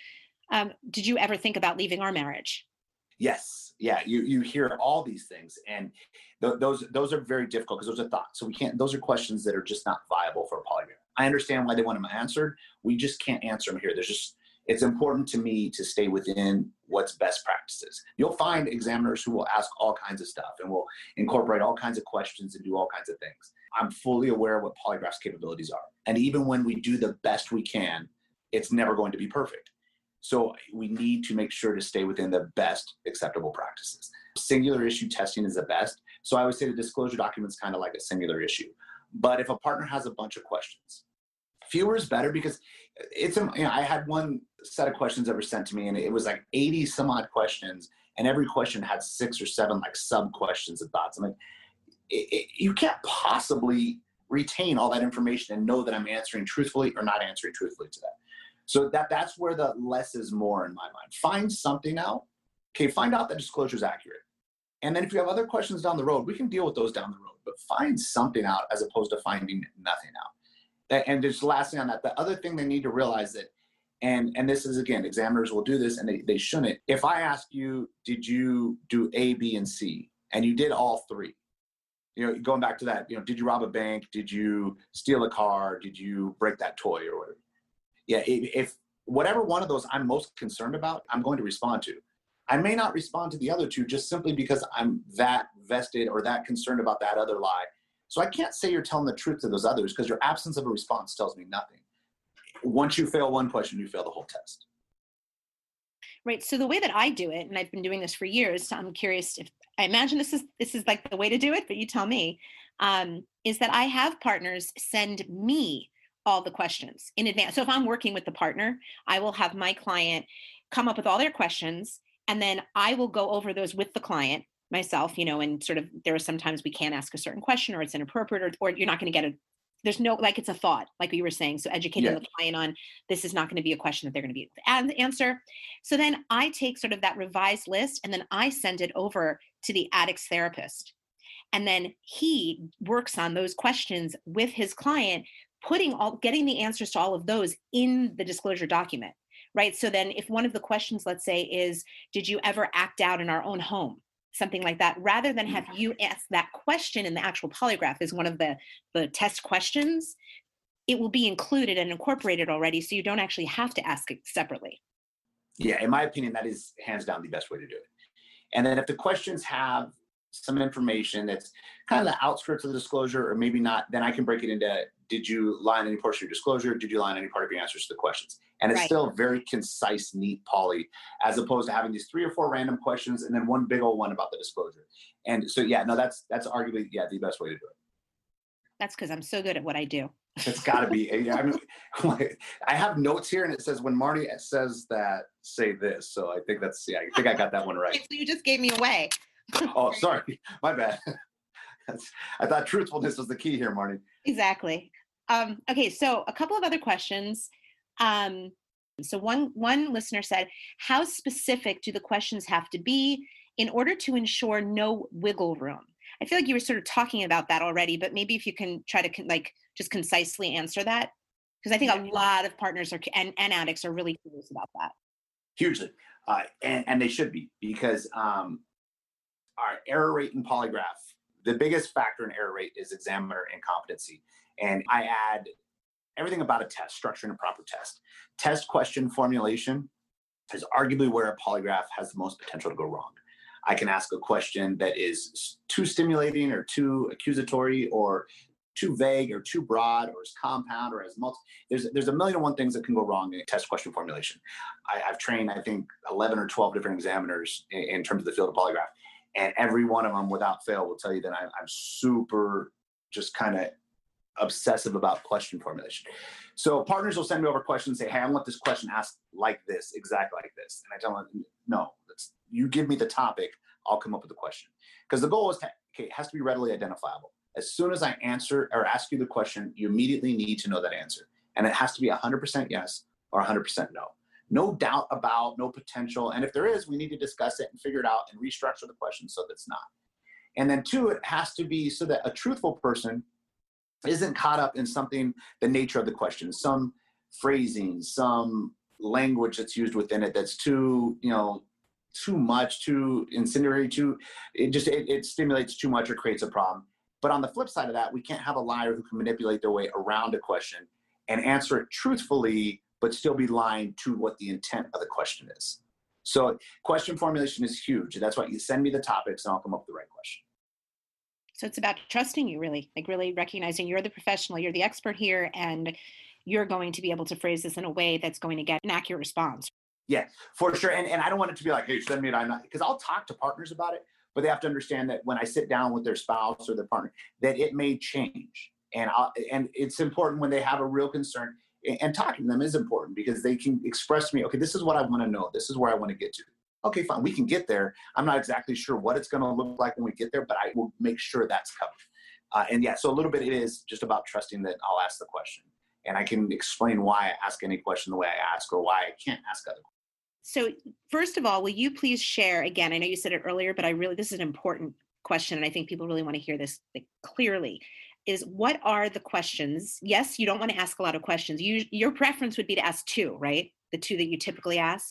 did you ever think about leaving our marriage? Yes. Yeah. You hear all these things, and those are very difficult because those are thoughts. So those are questions that are just not viable for a polygraph. I understand why they want them answered. We just can't answer them here. It's important to me to stay within what's best practices. You'll find examiners who will ask all kinds of stuff and will incorporate all kinds of questions and do all kinds of things. I'm fully aware of what polygraph's capabilities are. And even when we do the best we can, it's never going to be perfect. So we need to make sure to stay within the best acceptable practices. Singular issue testing is the best. So I would say the disclosure document is kind of like a singular issue. But if a partner has a bunch of questions, fewer is better, because I had one set of questions that were sent to me, and it was like 80 some odd questions, and every question had 6 or 7 like sub questions and thoughts. I'm like, you can't possibly retain all that information and know that I'm answering truthfully or not answering truthfully to that. So that's where the less is more in my mind. Find something out. Okay, find out that disclosure is accurate. And then if you have other questions down the road, we can deal with those down the road. But find something out as opposed to finding nothing out. And just lastly on that, the other thing they need to realize that, and this is, again, examiners will do this and they shouldn't. If I ask you, did you do A, B, and C, and you did all 3, going back to that, did you rob a bank? Did you steal a car? Did you break that toy or whatever? Yeah, if whatever one of those I'm most concerned about, I'm going to respond to. I may not respond to the other 2 just simply because I'm that vested or that concerned about that other lie. So I can't say you're telling the truth to those others, because your absence of a response tells me nothing. Once you fail one question, you fail the whole test. Right. So the way that I do it, and I've been doing this for years, so I'm curious if I imagine this is like the way to do it, but you tell me, is that I have partners send me all the questions in advance. So if I'm working with the partner, I will have my client come up with all their questions, and then I will go over those with the client myself, and sort of, there are sometimes we can't ask a certain question, or it's inappropriate, or you're not going to get there's no, like, it's a thought, like you were saying. So educating the client on, this is not going to be a question that they're going to be able to answer. So then I take sort of that revised list, and then I send it over to the addicts therapist. And then he works on those questions with his client, getting the answers to all of those in the disclosure document, right? So then if one of the questions, let's say, is, did you ever act out in our own home? Something like that, rather than have you ask that question in the actual polygraph as one of the test questions, it will be included and incorporated already, so you don't actually have to ask it separately. Yeah, in my opinion, that is hands down the best way to do it. And then if the questions have some information that's kind of the outskirts of the disclosure, or maybe not, then I can break it into, did you lie on any portion of your disclosure? Did you lie on any part of your answers to the questions? And it's still very concise, neat poly, as opposed to having these 3 or 4 random questions and then one big old one about the disclosure. And so, that's arguably, the best way to do it. That's because I'm so good at what I do. It's got to be. I mean, I have notes here, and it says, when Marnie says that, say this. So I think I think I got that one right. So you just gave me away. Oh, sorry. My bad. I thought truthfulness was the key here, Marnie. Exactly. Okay, so a couple of other questions. So one listener said, how specific do the questions have to be in order to ensure no wiggle room? I feel like you were sort of talking about that already, but maybe if you can try to just concisely answer that, because I think a lot of partners and addicts are really curious about that. Hugely. And they should be, because our error rate in polygraph, the biggest factor in error rate is examiner incompetency. And I add everything about a test, structuring a proper test. Test question formulation is arguably where a polygraph has the most potential to go wrong. I can ask a question that is too stimulating or too accusatory or too vague or too broad or is compound or has multiple. There's a million and one things that can go wrong in test question formulation. I've trained, I think, 11 or 12 different examiners in terms of the field of polygraph. And every one of them, without fail, will tell you that I'm super just kind of obsessive about question formulation. So partners will send me over questions and say, hey, I want this question asked like this, exactly like this. And I tell them, no, you give me the topic, I'll come up with the question. Because the goal is it has to be readily identifiable. As soon as I answer or ask you the question, you immediately need to know that answer. And it has to be 100% yes or 100% no. No doubt about, no potential. And if there is, we need to discuss it and figure it out and restructure the question so that it's not. And then two, it has to be so that a truthful person isn't caught up in something, the nature of the question, some phrasing, some language that's used within it that's too much, too incendiary, it stimulates too much or creates a problem. But on the flip side of that, we can't have a liar who can manipulate their way around a question and answer it truthfully, but still be lying to what the intent of the question is. So question formulation is huge. That's why you send me the topics and I'll come up with the right question. So it's about trusting you, really, like really recognizing you're the professional, you're the expert here, and you're going to be able to phrase this in a way that's going to get an accurate response. Yeah, for sure. And I don't want it to be like, hey, send me it. I'm not, because I'll talk to partners about it, but they have to understand that when I sit down with their spouse or their partner, that it may change. And it's important when they have a real concern, and talking to them is important because they can express to me, okay, this is what I want to know. This is where I want to get to. Okay, fine, we can get there. I'm not exactly sure what it's going to look like when we get there, but I will make sure that's covered. So a little bit it is just about trusting that I'll ask the question. And I can explain why I ask any question the way I ask or why I can't ask other questions. So first of all, will you please share, again, I know you said it earlier, but this is an important question, and I think people really want to hear this clearly, is what are the questions? Yes, you don't want to ask a lot of questions. Your preference would be to ask two, right? The two that you typically ask?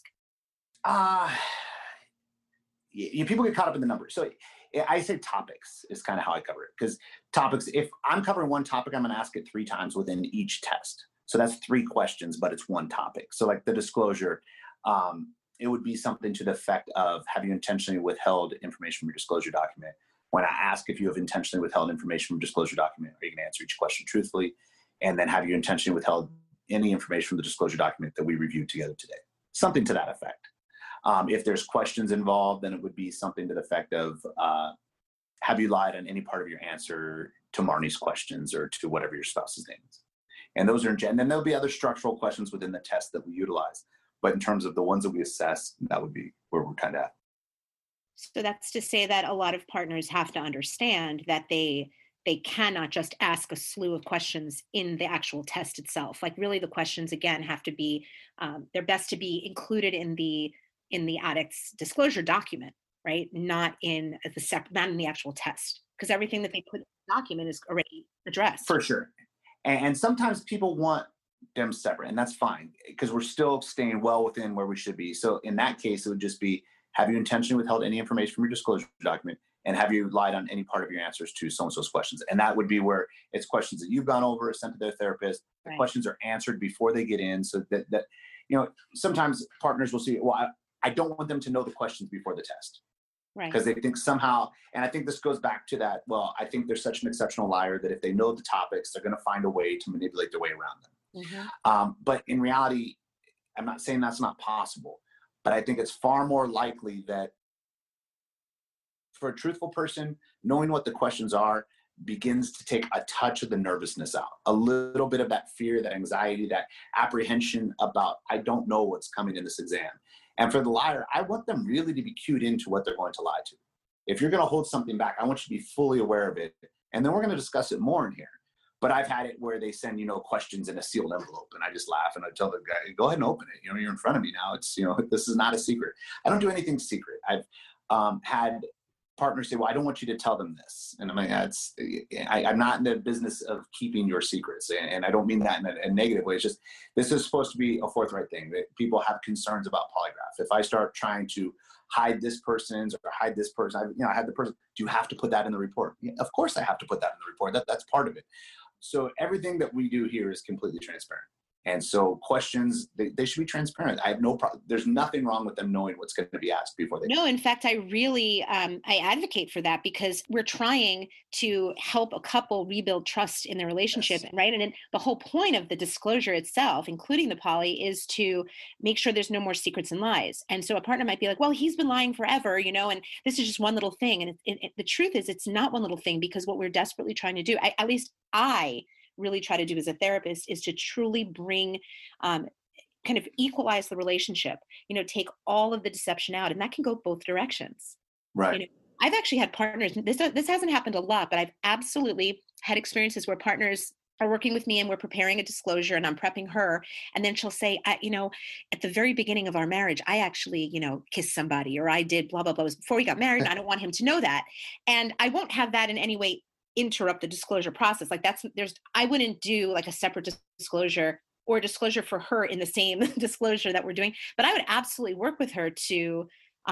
People get caught up in the numbers. So I say topics is kind of how I cover it. Because topics, if I'm covering one topic, I'm going to ask it 3 times within each test. So that's 3 questions, but it's one topic. So like the disclosure, it would be something to the effect of, have you intentionally withheld information from your disclosure document? When I ask if you have intentionally withheld information from your disclosure document, are you going to answer each question truthfully? And then, have you intentionally withheld any information from the disclosure document that we reviewed together today? Something to that effect. If there's questions involved, then it would be something to the effect of, have you lied on any part of your answer to Marnie's questions or to whatever your spouse's name is? And those are, and then there'll be other structural questions within the test that we utilize. But in terms of the ones that we assess, that would be where we're kind of at. So that's to say that a lot of partners have to understand that they cannot just ask a slew of questions in the actual test itself. Like really the questions, again, have to be, they're best to be included in the audit's disclosure document, right? Not in the actual test, because everything that they put in the document is already addressed. For sure. And sometimes people want them separate, and that's fine because we're still staying well within where we should be. So in that case, it would just be, have you intentionally withheld any information from your disclosure document? And have you lied on any part of your answers to so-and-so's questions? And that would be where it's questions that you've gone over, sent to their therapist. The Right. questions are answered before they get in. So that sometimes partners will see, well, I don't want them to know the questions before the test. Right. Because they think somehow, and I think this goes back to that, well, I think they're such an exceptional liar that if they know the topics, they're going to find a way to manipulate their way around them. Mm-hmm. But in reality, I'm not saying that's not possible, but I think it's far more likely that for a truthful person, knowing what the questions are begins to take a touch of the nervousness out, a little bit of that fear, that anxiety, that apprehension about, I don't know what's coming in this exam. And for the liar, I want them really to be cued into what they're going to lie to. If you're going to hold something back, I want you to be fully aware of it. And then we're going to discuss it more in here. But I've had it where they send, questions in a sealed envelope, and I just laugh and I tell the guy, go ahead and open it. You're in front of me now. It's, this is not a secret. I don't do anything secret. I've had partners say, well, I don't want you to tell them this. And I'm like, I'm not in the business of keeping your secrets. And I don't mean that in a negative way. It's just, this is supposed to be a forthright thing that people have concerns about polygraph. If I start trying to hide this person's or hide this person, I had the person, do you have to put that in the report? Yeah, of course I have to put that in the report. That's part of it. So everything that we do here is completely transparent. And so questions, they should be transparent. I have no problem. There's nothing wrong with them knowing what's going to be asked before they. No, in fact, I really, I advocate for that because we're trying to help a couple rebuild trust in their relationship, yes. Right? And then the whole point of the disclosure itself, including the poly, is to make sure there's no more secrets and lies. And so a partner might be like, well, he's been lying forever, and this is just one little thing. And the truth is, it's not one little thing, because what we're desperately trying to do, at least I really try to do as a therapist is to truly bring, kind of equalize the relationship, take all of the deception out. And that can go both directions. Right. I've actually had partners, this hasn't happened a lot, but I've absolutely had experiences where partners are working with me and we're preparing a disclosure and I'm prepping her. And then she'll say, at the very beginning of our marriage, I actually, kissed somebody, or I did blah, blah, blah. It was before we got married and I don't want him to know that. And I won't have that in any way interrupt the disclosure process. Like I wouldn't do like a separate disclosure or disclosure for her in the same disclosure that we're doing. But I would absolutely work with her to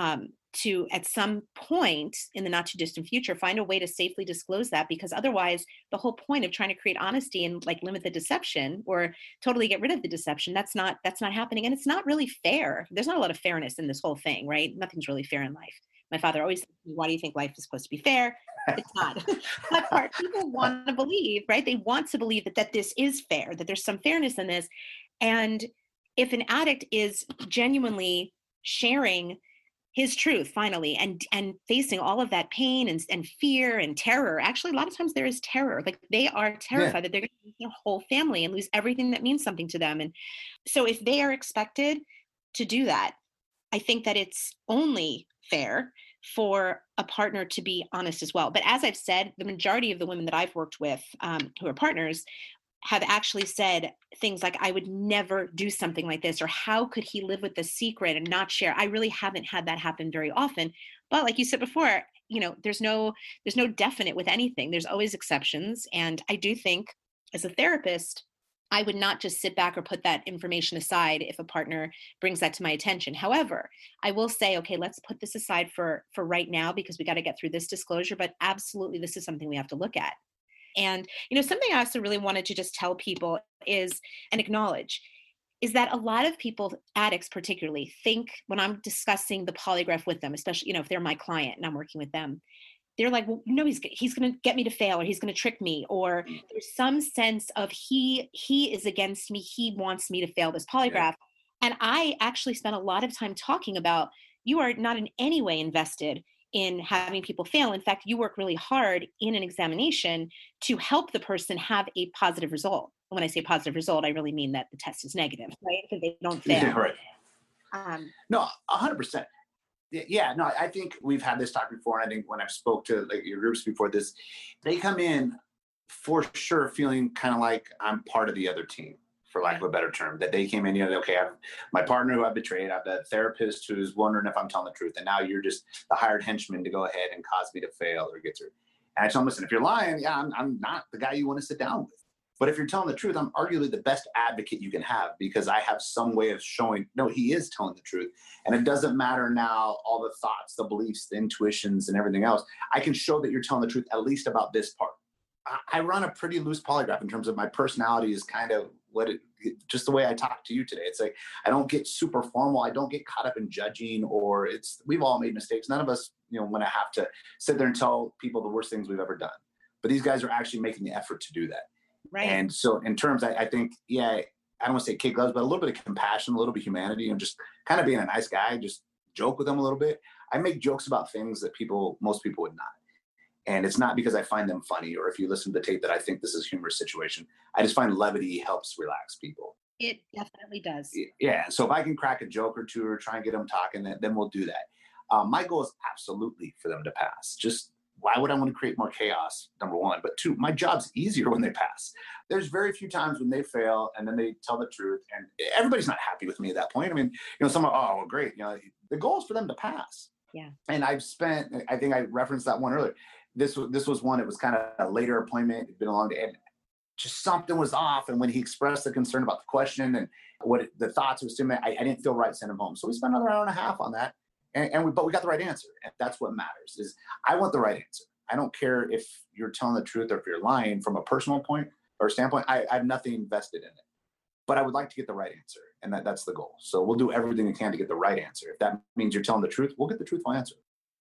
at some point in the not too distant future, find a way to safely disclose that, because otherwise the whole point of trying to create honesty and like limit the deception or totally get rid of the deception, that's not happening. And it's not really fair. There's not a lot of fairness in this whole thing, right? Nothing's really fair in life. My father always said, why do you think life is supposed to be fair? It's not. That part people want to believe, right? They want to believe that this is fair, that there's some fairness in this. And if an addict is genuinely sharing his truth finally and facing all of that pain and fear and terror, actually a lot of times there is terror. Like they are terrified that they're going to lose their whole family and lose everything that means something to them. And so if they are expected to do that, I think that it's only fair for a partner to be honest as well. But as I've said, the majority of the women that I've worked with who are partners have actually said things like, I would never do something like this, or how could he live with the secret and not share? I really haven't had that happen very often. But like you said before, there's no definite with anything. There's always exceptions. And I do think as a therapist, I would not just sit back or put that information aside if a partner brings that to my attention. However, I will say, okay, let's put this aside for right now because we got to get through this disclosure, but absolutely this is something we have to look at. And, something I also really wanted to just tell people is, and acknowledge, is that a lot of people, addicts particularly, think when I'm discussing the polygraph with them, especially, if they're my client and I'm working with them, they're like, well, he's going to get me to fail, or he's going to trick me, or there's some sense of he is against me. He wants me to fail this polygraph. Yeah. And I actually spent a lot of time talking about, you are not in any way invested in having people fail. In fact, you work really hard in an examination to help the person have a positive result. And when I say positive result, I really mean that the test is negative, right? Because they don't fail. Yeah, right. No, 100%. Yeah, no, I think we've had this talk before. And I think when I've spoke to like your groups before this, they come in for sure feeling kind of like I'm part of the other team, for lack of a better term, that they came in, okay, I have my partner who I betrayed, I have that therapist who's wondering if I'm telling the truth, and now you're just the hired henchman to go ahead and cause me to fail or get through. And I tell them, listen, if you're lying, yeah, I'm not the guy you want to sit down with. But if you're telling the truth, I'm arguably the best advocate you can have, because I have some way of showing, no, he is telling the truth. And it doesn't matter now, all the thoughts, the beliefs, the intuitions, and everything else. I can show that you're telling the truth, at least about this part. I run a pretty loose polygraph in terms of my personality is kind of just the way I talk to you today. It's like, I don't get super formal. I don't get caught up in judging, or we've all made mistakes. None of us, want to have to sit there and tell people the worst things we've ever done. But these guys are actually making the effort to do that. Right. And so in terms, I think, I don't want to say kid gloves, but a little bit of compassion, a little bit of humanity, and just kind of being a nice guy, just joke with them a little bit. I make jokes about things that most people would not. And it's not because I find them funny, or if you listen to the tape that I think this is a humorous situation. I just find levity helps relax people. It definitely does. Yeah. So if I can crack a joke or two or try and get them talking, then we'll do that. My goal is absolutely for them to pass. Just why would I want to create more chaos, number one? But two, my job's easier when they pass. There's very few times when they fail and then they tell the truth, and everybody's not happy with me at that point. I mean, someone, oh, well, great. The goal is for them to pass. Yeah. And I think I referenced that one earlier. This was one, it was kind of a later appointment. It'd been a long day, and just something was off. And when he expressed the concern about the question and the thoughts was to me, I didn't feel right sending him home. So we spent another hour and a half on that. But we got the right answer. And that's what matters, is I want the right answer. I don't care if you're telling the truth or if you're lying from a personal point or standpoint. I have nothing invested in it, but I would like to get the right answer. And that's the goal. So we'll do everything we can to get the right answer. If that means you're telling the truth, we'll get the truthful answer.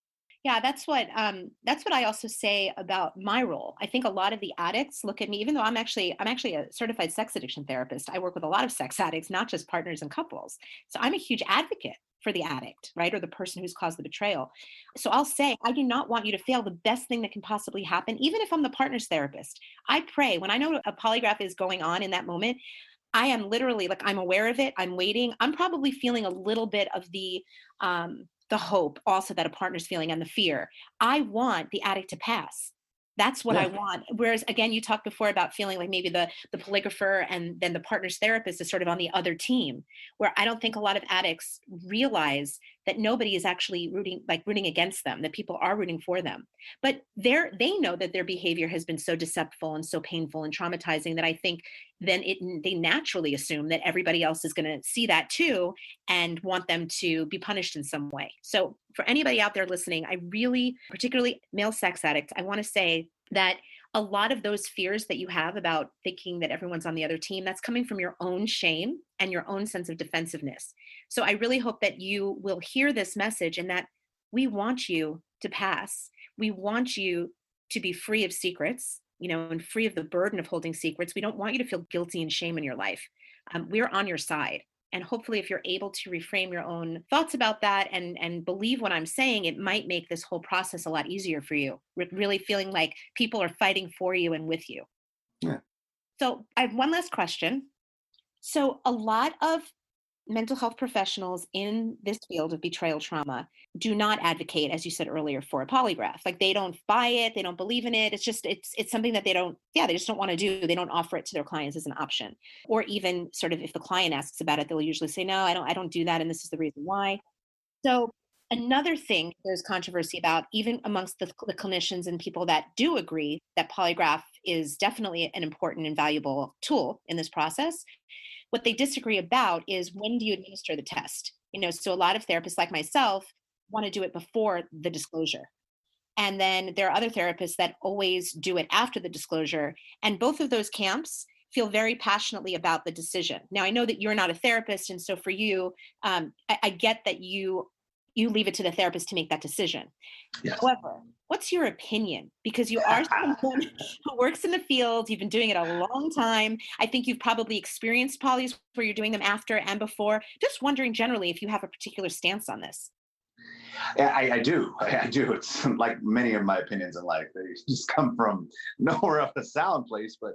Yeah, that's what I also say about my role. I think a lot of the addicts look at me, even though I'm actually a certified sex addiction therapist. I work with a lot of sex addicts, not just partners and couples. So I'm a huge advocate for the addict, right? Or the person who's caused the betrayal. So I'll say, I do not want you to fail. The best thing that can possibly happen, even if I'm the partner's therapist, I pray when I know a polygraph is going on in that moment, I am literally like, I'm aware of it. I'm waiting. I'm probably feeling a little bit of the hope also that a partner's feeling and the fear. I want the addict to pass. That's what I Yeah. want. Whereas again, you talked before about feeling like maybe the polygrapher and then the partner's therapist is sort of on the other team, where I don't think a lot of addicts realize that nobody is actually rooting against them, that people are rooting for them. But they know that their behavior has been so deceptive and so painful and traumatizing that I think then they naturally assume that everybody else is going to see that too and want them to be punished in some way. So for anybody out there listening, I really, particularly male sex addicts, I want to say that a lot of those fears that you have about thinking that everyone's on the other team, that's coming from your own shame and your own sense of defensiveness. So I really hope that you will hear this message and that we want you to pass. We want you to be free of secrets, and free of the burden of holding secrets. We don't want you to feel guilty and shame in your life. We're on your side. And hopefully if you're able to reframe your own thoughts about that and believe what I'm saying, it might make this whole process a lot easier for you, really feeling like people are fighting for you and with you. Yeah. So I have one last question. So a lot of mental health professionals in this field of betrayal trauma do not advocate, as you said earlier, for a polygraph. Like they don't buy it, they don't believe in it. It's something that they just don't want to do. They don't offer it to their clients as an option. Or even sort of if the client asks about it, they'll usually say, no, I don't do that. And this is the reason why. So another thing there's controversy about, even amongst the clinicians and people that do agree that polygraph is definitely an important and valuable tool in this process, what they disagree about is when do you administer the test? So a lot of therapists like myself want to do it before the disclosure. And then there are other therapists that always do it after the disclosure. And both of those camps feel very passionately about the decision. Now, I know that you're not a therapist. And so for you, I get that you leave it to the therapist to make that decision. Yes. However, what's your opinion? Because you are someone who works in the field. You've been doing it a long time. I think you've probably experienced polys where you're doing them after and before. Just wondering generally if you have a particular stance on this. I do. It's like many of my opinions in life. They just come from nowhere of a sound place. But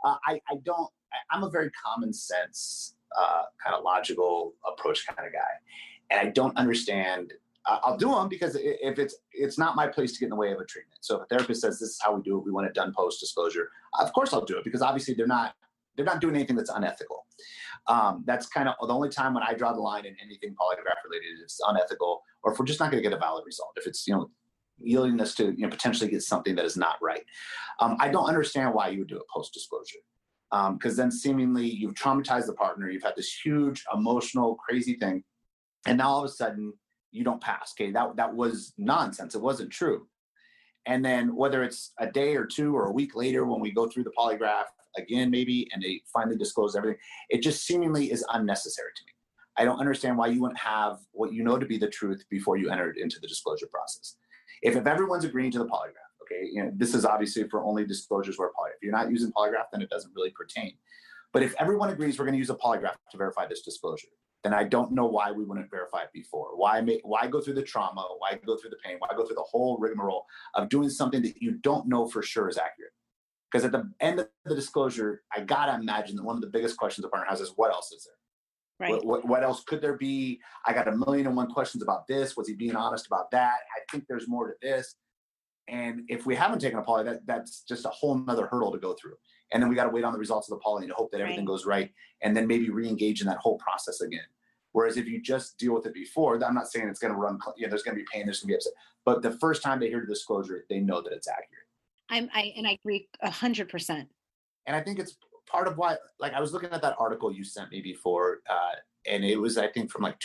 I'm a very common sense, kind of logical approach kind of guy. And I don't understand. I'll do them because if it's not my place to get in the way of a treatment. So if a therapist says this is how we do it, we want it done post disclosure, of course I'll do it because obviously they're not doing anything that's unethical. That's kind of the only time when I draw the line in anything polygraph related, it's unethical, or if we're just not going to get a valid result. If it's yielding us to potentially get something that is not right. I don't understand why you would do it post disclosure. Because then seemingly you've traumatized the partner, you've had this huge emotional crazy thing. And now all of a sudden you don't pass. Okay, that was nonsense. It wasn't true. And then whether it's a day or two or a week later when we go through the polygraph again, maybe, and they finally disclose everything, it just seemingly is unnecessary to me. I don't understand why you wouldn't have what you know to be the truth before you entered into the disclosure process. If everyone's agreeing to the polygraph, okay, this is obviously for only disclosures where polygraph. If you're not using polygraph, then it doesn't really pertain. But if everyone agrees we're going to use a polygraph to verify this disclosure, then I don't know why we wouldn't verify it before. Why go through the trauma? Why go through the pain? Why go through the whole rigmarole of doing something that you don't know for sure is accurate? Because at the end of the disclosure, I got to imagine that one of the biggest questions a partner has is, what else is there? Right. What else could there be? I got 1,000,001 questions about this. Was he being honest about that? I think there's more to this. And if we haven't taken a poly, that's just a whole nother hurdle to go through. And then we got to wait on the results of the poly and hope that everything goes right. And then maybe re-engage in that whole process again. Whereas if you just deal with it before, I'm not saying it's going to run, there's going to be pain, there's going to be upset. But the first time they hear the disclosure, they know that it's accurate. I agree 100%. And I think it's part of why, like I was looking at that article you sent me before, and it was, I think, from like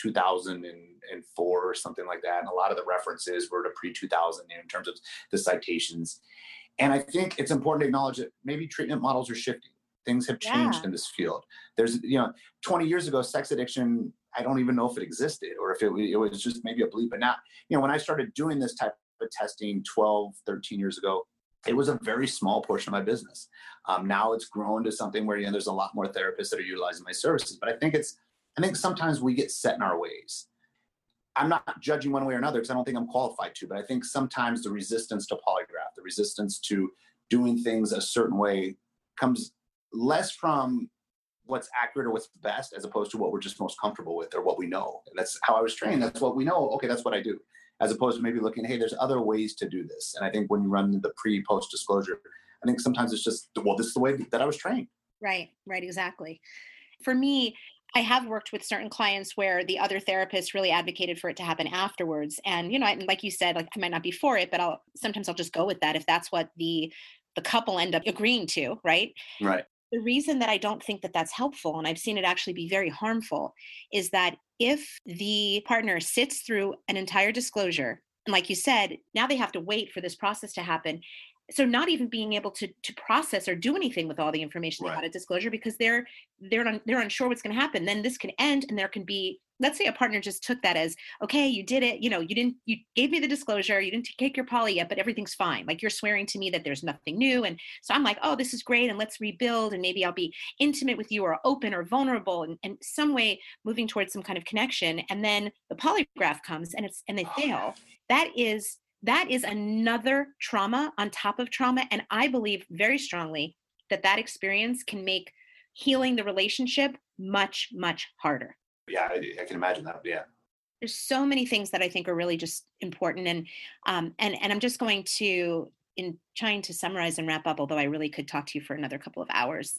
2004 or something like that. And a lot of the references were to pre-2000 in terms of the citations. And I think it's important to acknowledge that maybe treatment models are shifting. Things have changed in this field. There's, 20 years ago, sex addiction, I don't even know if it existed or if it was just maybe a bleep. But now, when I started doing this type testing 12, 13 years ago, it was a very small portion of my business. Now it's grown to something where, there's a lot more therapists that are utilizing my services. But I think sometimes we get set in our ways. I'm not judging one way or another because I don't think I'm qualified to, but I think sometimes the resistance to polygraph, the resistance to doing things a certain way comes less from what's accurate or what's best as opposed to what we're just most comfortable with or what we know. And that's how I was trained. That's what we know. Okay, that's what I do. As opposed to maybe looking, hey, there's other ways to do this. And I think when you run the pre-post disclosure, I think sometimes it's just, well, this is the way that I was trained. Right, exactly. For me, I have worked with certain clients where the other therapist really advocated for it to happen afterwards. And, like you said, I might not be for it, but sometimes I'll just go with that if that's what the couple end up agreeing to, right? Right. The reason that I don't think that that's helpful, and I've seen it actually be very harmful, is that if the partner sits through an entire disclosure, and like you said, now they have to wait for this process to happen. So not even being able to process or do anything with all the information they got at disclosure because they're unsure what's going to happen. Then this can end, and there can be, let's say a partner just took that as, okay, you did it. You gave me the disclosure. You didn't take your poly yet, but everything's fine. Like you're swearing to me that there's nothing new. And so I'm like, oh, this is great. And let's rebuild. And maybe I'll be intimate with you or open or vulnerable and some way moving towards some kind of connection. And then the polygraph comes and they fail. That is another trauma on top of trauma. And I believe very strongly that experience can make healing the relationship much, much harder. Yeah, I can imagine that. Yeah. There's so many things that I think are really just important. And I'm just going to, in trying to summarize and wrap up, although I really could talk to you for another couple of hours.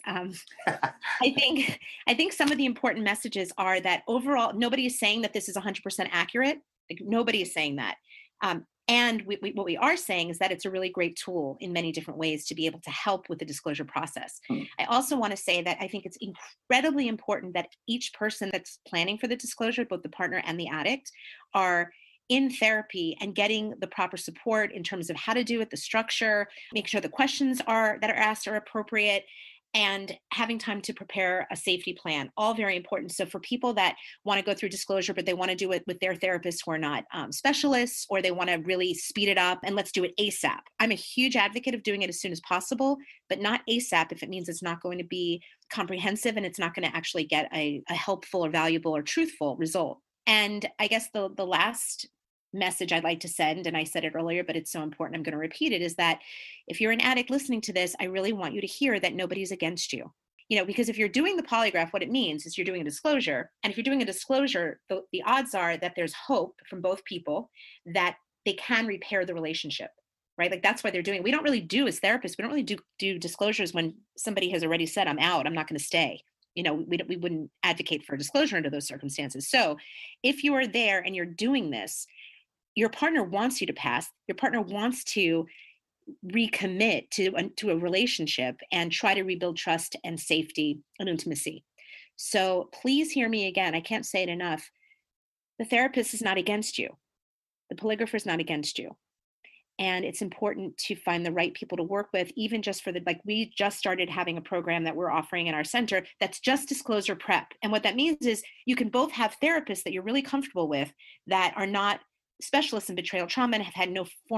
I think some of the important messages are that overall, nobody is saying that this is 100% accurate. Like, nobody is saying that. And what we are saying is that it's a really great tool in many different ways to be able to help with the disclosure process. I also want to say that I think it's incredibly important that each person that's planning for the disclosure, both the partner and the addict, are in therapy and getting the proper support in terms of how to do it, the structure, make sure the questions that are asked are appropriate, and having time to prepare a safety plan, all very important. So for people that want to go through disclosure, but they want to do it with their therapists who are not specialists, or they want to really speed it up and let's do it ASAP. I'm a huge advocate of doing it as soon as possible, but not ASAP if it means it's not going to be comprehensive and it's not going to actually get a helpful or valuable or truthful result. And I guess the last message I'd like to send, and I said it earlier, but it's so important, I'm going to repeat it, is that if you're an addict listening to this, I really want you to hear that nobody's against you. Because if you're doing the polygraph, what it means is you're doing a disclosure. And if you're doing a disclosure, the odds are that there's hope from both people that they can repair the relationship, right? Like that's why they're doing it. We don't really do as therapists, we don't really do disclosures when somebody has already said, I'm out, I'm not going to stay. We wouldn't advocate for disclosure under those circumstances. So if you are there and you're doing this, your partner wants you to pass. Your partner wants to recommit to a relationship and try to rebuild trust and safety and intimacy. So please hear me again. I can't say it enough. The therapist is not against you. The polygrapher is not against you. And it's important to find the right people to work with, even just for we just started having a program that we're offering in our center that's just disclosure prep. And what that means is you can both have therapists that you're really comfortable with that are not specialists in betrayal trauma and have had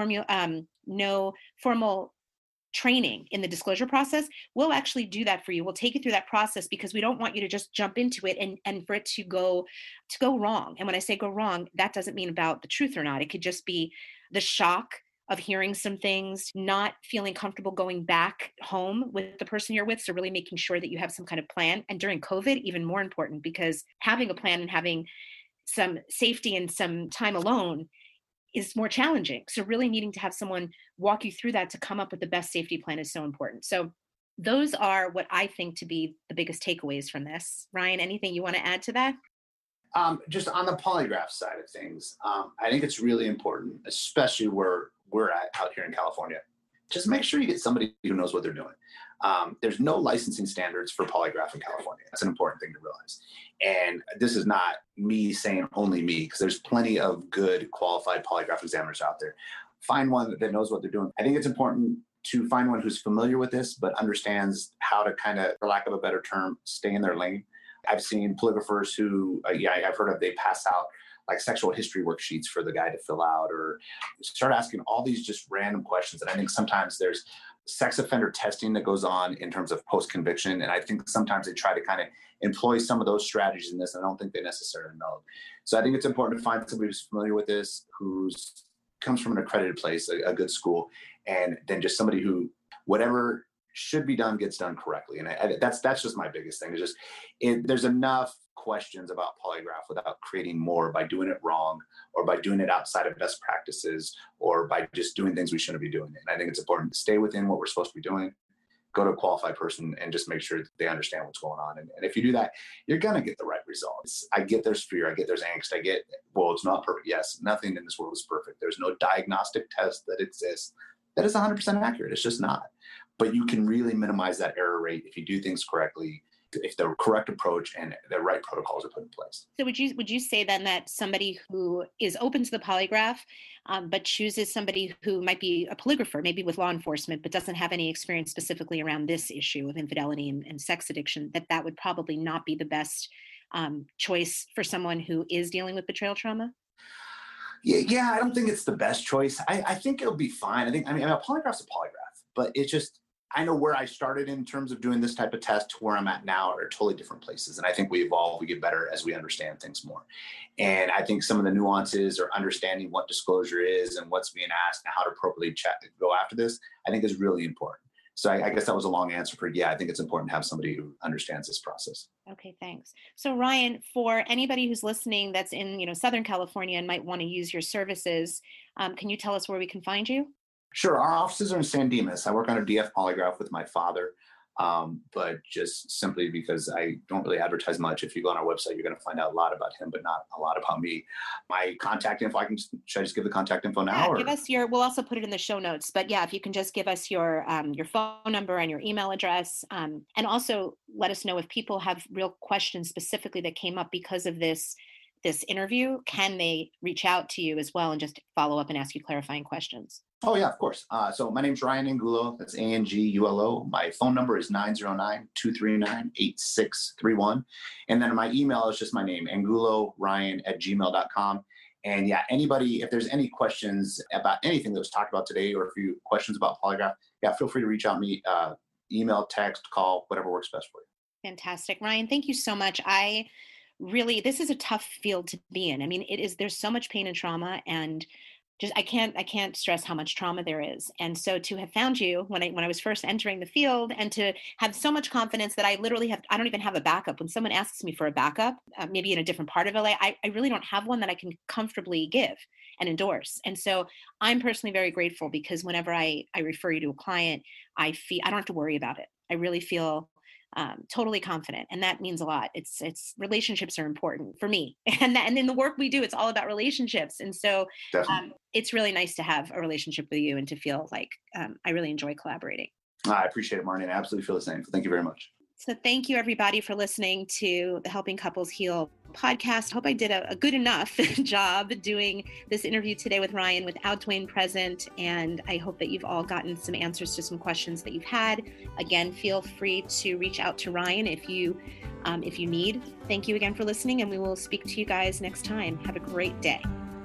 no formal training in the disclosure process. We'll actually do that for you. We'll take you through that process because we don't want you to just jump into it and for it to go wrong. And when I say go wrong, that doesn't mean about the truth or not. It could just be the shock of hearing some things, not feeling comfortable going back home with the person you're with. So really making sure that you have some kind of plan. And during COVID, even more important, because having a plan and having some safety and some time alone is more challenging. So really needing to have someone walk you through that to come up with the best safety plan is so important. So those are what I think to be the biggest takeaways from this. Ryan, anything you want to add to that? Just on the polygraph side of things, I think it's really important, especially where we're at out here in California. Just make sure you get somebody who knows what they're doing. There's no licensing standards for polygraph in California. That's an important thing to realize. And this is not me saying only me, because there's plenty of good qualified polygraph examiners out there. Find one that knows what they're doing. I think it's important to find one who's familiar with this, but understands how to kind of, for lack of a better term, stay in their lane. I've seen polygraphers who, I've heard of, they pass out like sexual history worksheets for the guy to fill out, or start asking all these just random questions. And I think sometimes there's sex offender testing that goes on in terms of post-conviction. And I think sometimes they try to kind of employ some of those strategies in this. And I don't think they necessarily know. So I think it's important to find somebody who's familiar with this, who's comes from an accredited place, a good school, and then just somebody who whatever should be done gets done correctly. And that's just my biggest thing. Is just there's enough questions about polygraph without creating more by doing it wrong, or by doing it outside of best practices, or by just doing things we shouldn't be doing. And I think it's important to stay within what we're supposed to be doing, go to a qualified person, and just make sure that they understand what's going on. And if you do that, you're going to get the right results. I get there's fear. I get there's angst. I get, well, it's not perfect. Yes, nothing in this world is perfect. There's no diagnostic test that exists that is 100% accurate. It's just not. But you can really minimize that error rate if you do things correctly, if the correct approach and the right protocols are put in place. So would you say then that somebody who is open to the polygraph, but chooses somebody who might be a polygrapher, maybe with law enforcement, but doesn't have any experience specifically around this issue of infidelity and sex addiction, that would probably not be the best choice for someone who is dealing with betrayal trauma? Yeah, I don't think it's the best choice. I think it'll be fine. I mean, a polygraph's a polygraph, but it's just, I know where I started in terms of doing this type of test to where I'm at now are totally different places. And I think we evolve, we get better as we understand things more. And I think some of the nuances or understanding what disclosure is and what's being asked and how to appropriately go after this, I think is really important. So I guess that was a long answer for, I think it's important to have somebody who understands this process. Okay, thanks. So Ryan, for anybody who's listening that's in Southern California and might want to use your services, can you tell us where we can find you? Sure. Our offices are in San Dimas. I work on a DF polygraph with my father, but just simply because I don't really advertise much. If you go on our website, you're going to find out a lot about him, but not a lot about me. My contact info, should I just give the contact info now? Yeah, give us we'll also put it in the show notes, but if you can just give us your phone number and your email address, and also let us know if people have real questions specifically that came up because of this interview, can they reach out to you as well and just follow up and ask you clarifying questions? Oh, yeah, of course. So my name's Ryan Angulo. That's Angulo. My phone number is 909-239-8631. And then my email is just my name, anguloryan@gmail.com. And anybody, if there's any questions about anything that was talked about today, or if you questions about polygraph, feel free to reach out to me, email, text, call, whatever works best for you. Fantastic. Ryan, thank you so much. This is a tough field to be in. I mean, there's so much pain and trauma, and I can't stress how much trauma there is. And so to have found you when I was first entering the field, and to have so much confidence that I don't even have a backup. When someone asks me for a backup, maybe in a different part of LA, I really don't have one that I can comfortably give and endorse. And so I'm personally very grateful, because whenever I refer you to a client, I don't have to worry about it. I really feel totally confident. And that means a lot. It's relationships are important for me. And in the work we do, it's all about relationships. And so it's really nice to have a relationship with you and to feel like I really enjoy collaborating. I appreciate it, Marnie. I absolutely feel the same. Thank you very much. So thank you, everybody, for listening to the Helping Couples Heal podcast. Hope I did a good enough job doing this interview today with Ryan without Dwayne present. And I hope that you've all gotten some answers to some questions that you've had. Again, feel free to reach out to Ryan if you need. Thank you again for listening, and we will speak to you guys next time. Have a great day.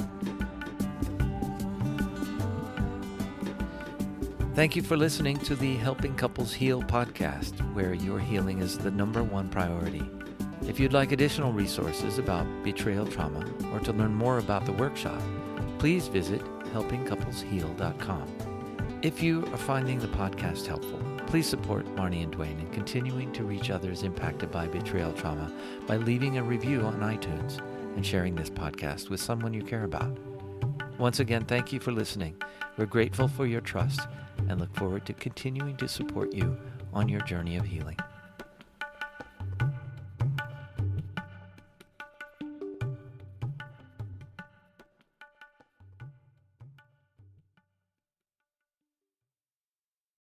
Thank you for listening to the Helping Couples Heal podcast, where your healing is the #1 priority. If you'd like additional resources about betrayal trauma, or to learn more about the workshop, please visit helpingcouplesheal.com. If you are finding the podcast helpful, please support Marnie and Dwayne in continuing to reach others impacted by betrayal trauma by leaving a review on iTunes and sharing this podcast with someone you care about. Once again, thank you for listening. We're grateful for your trust and look forward to continuing to support you on your journey of healing.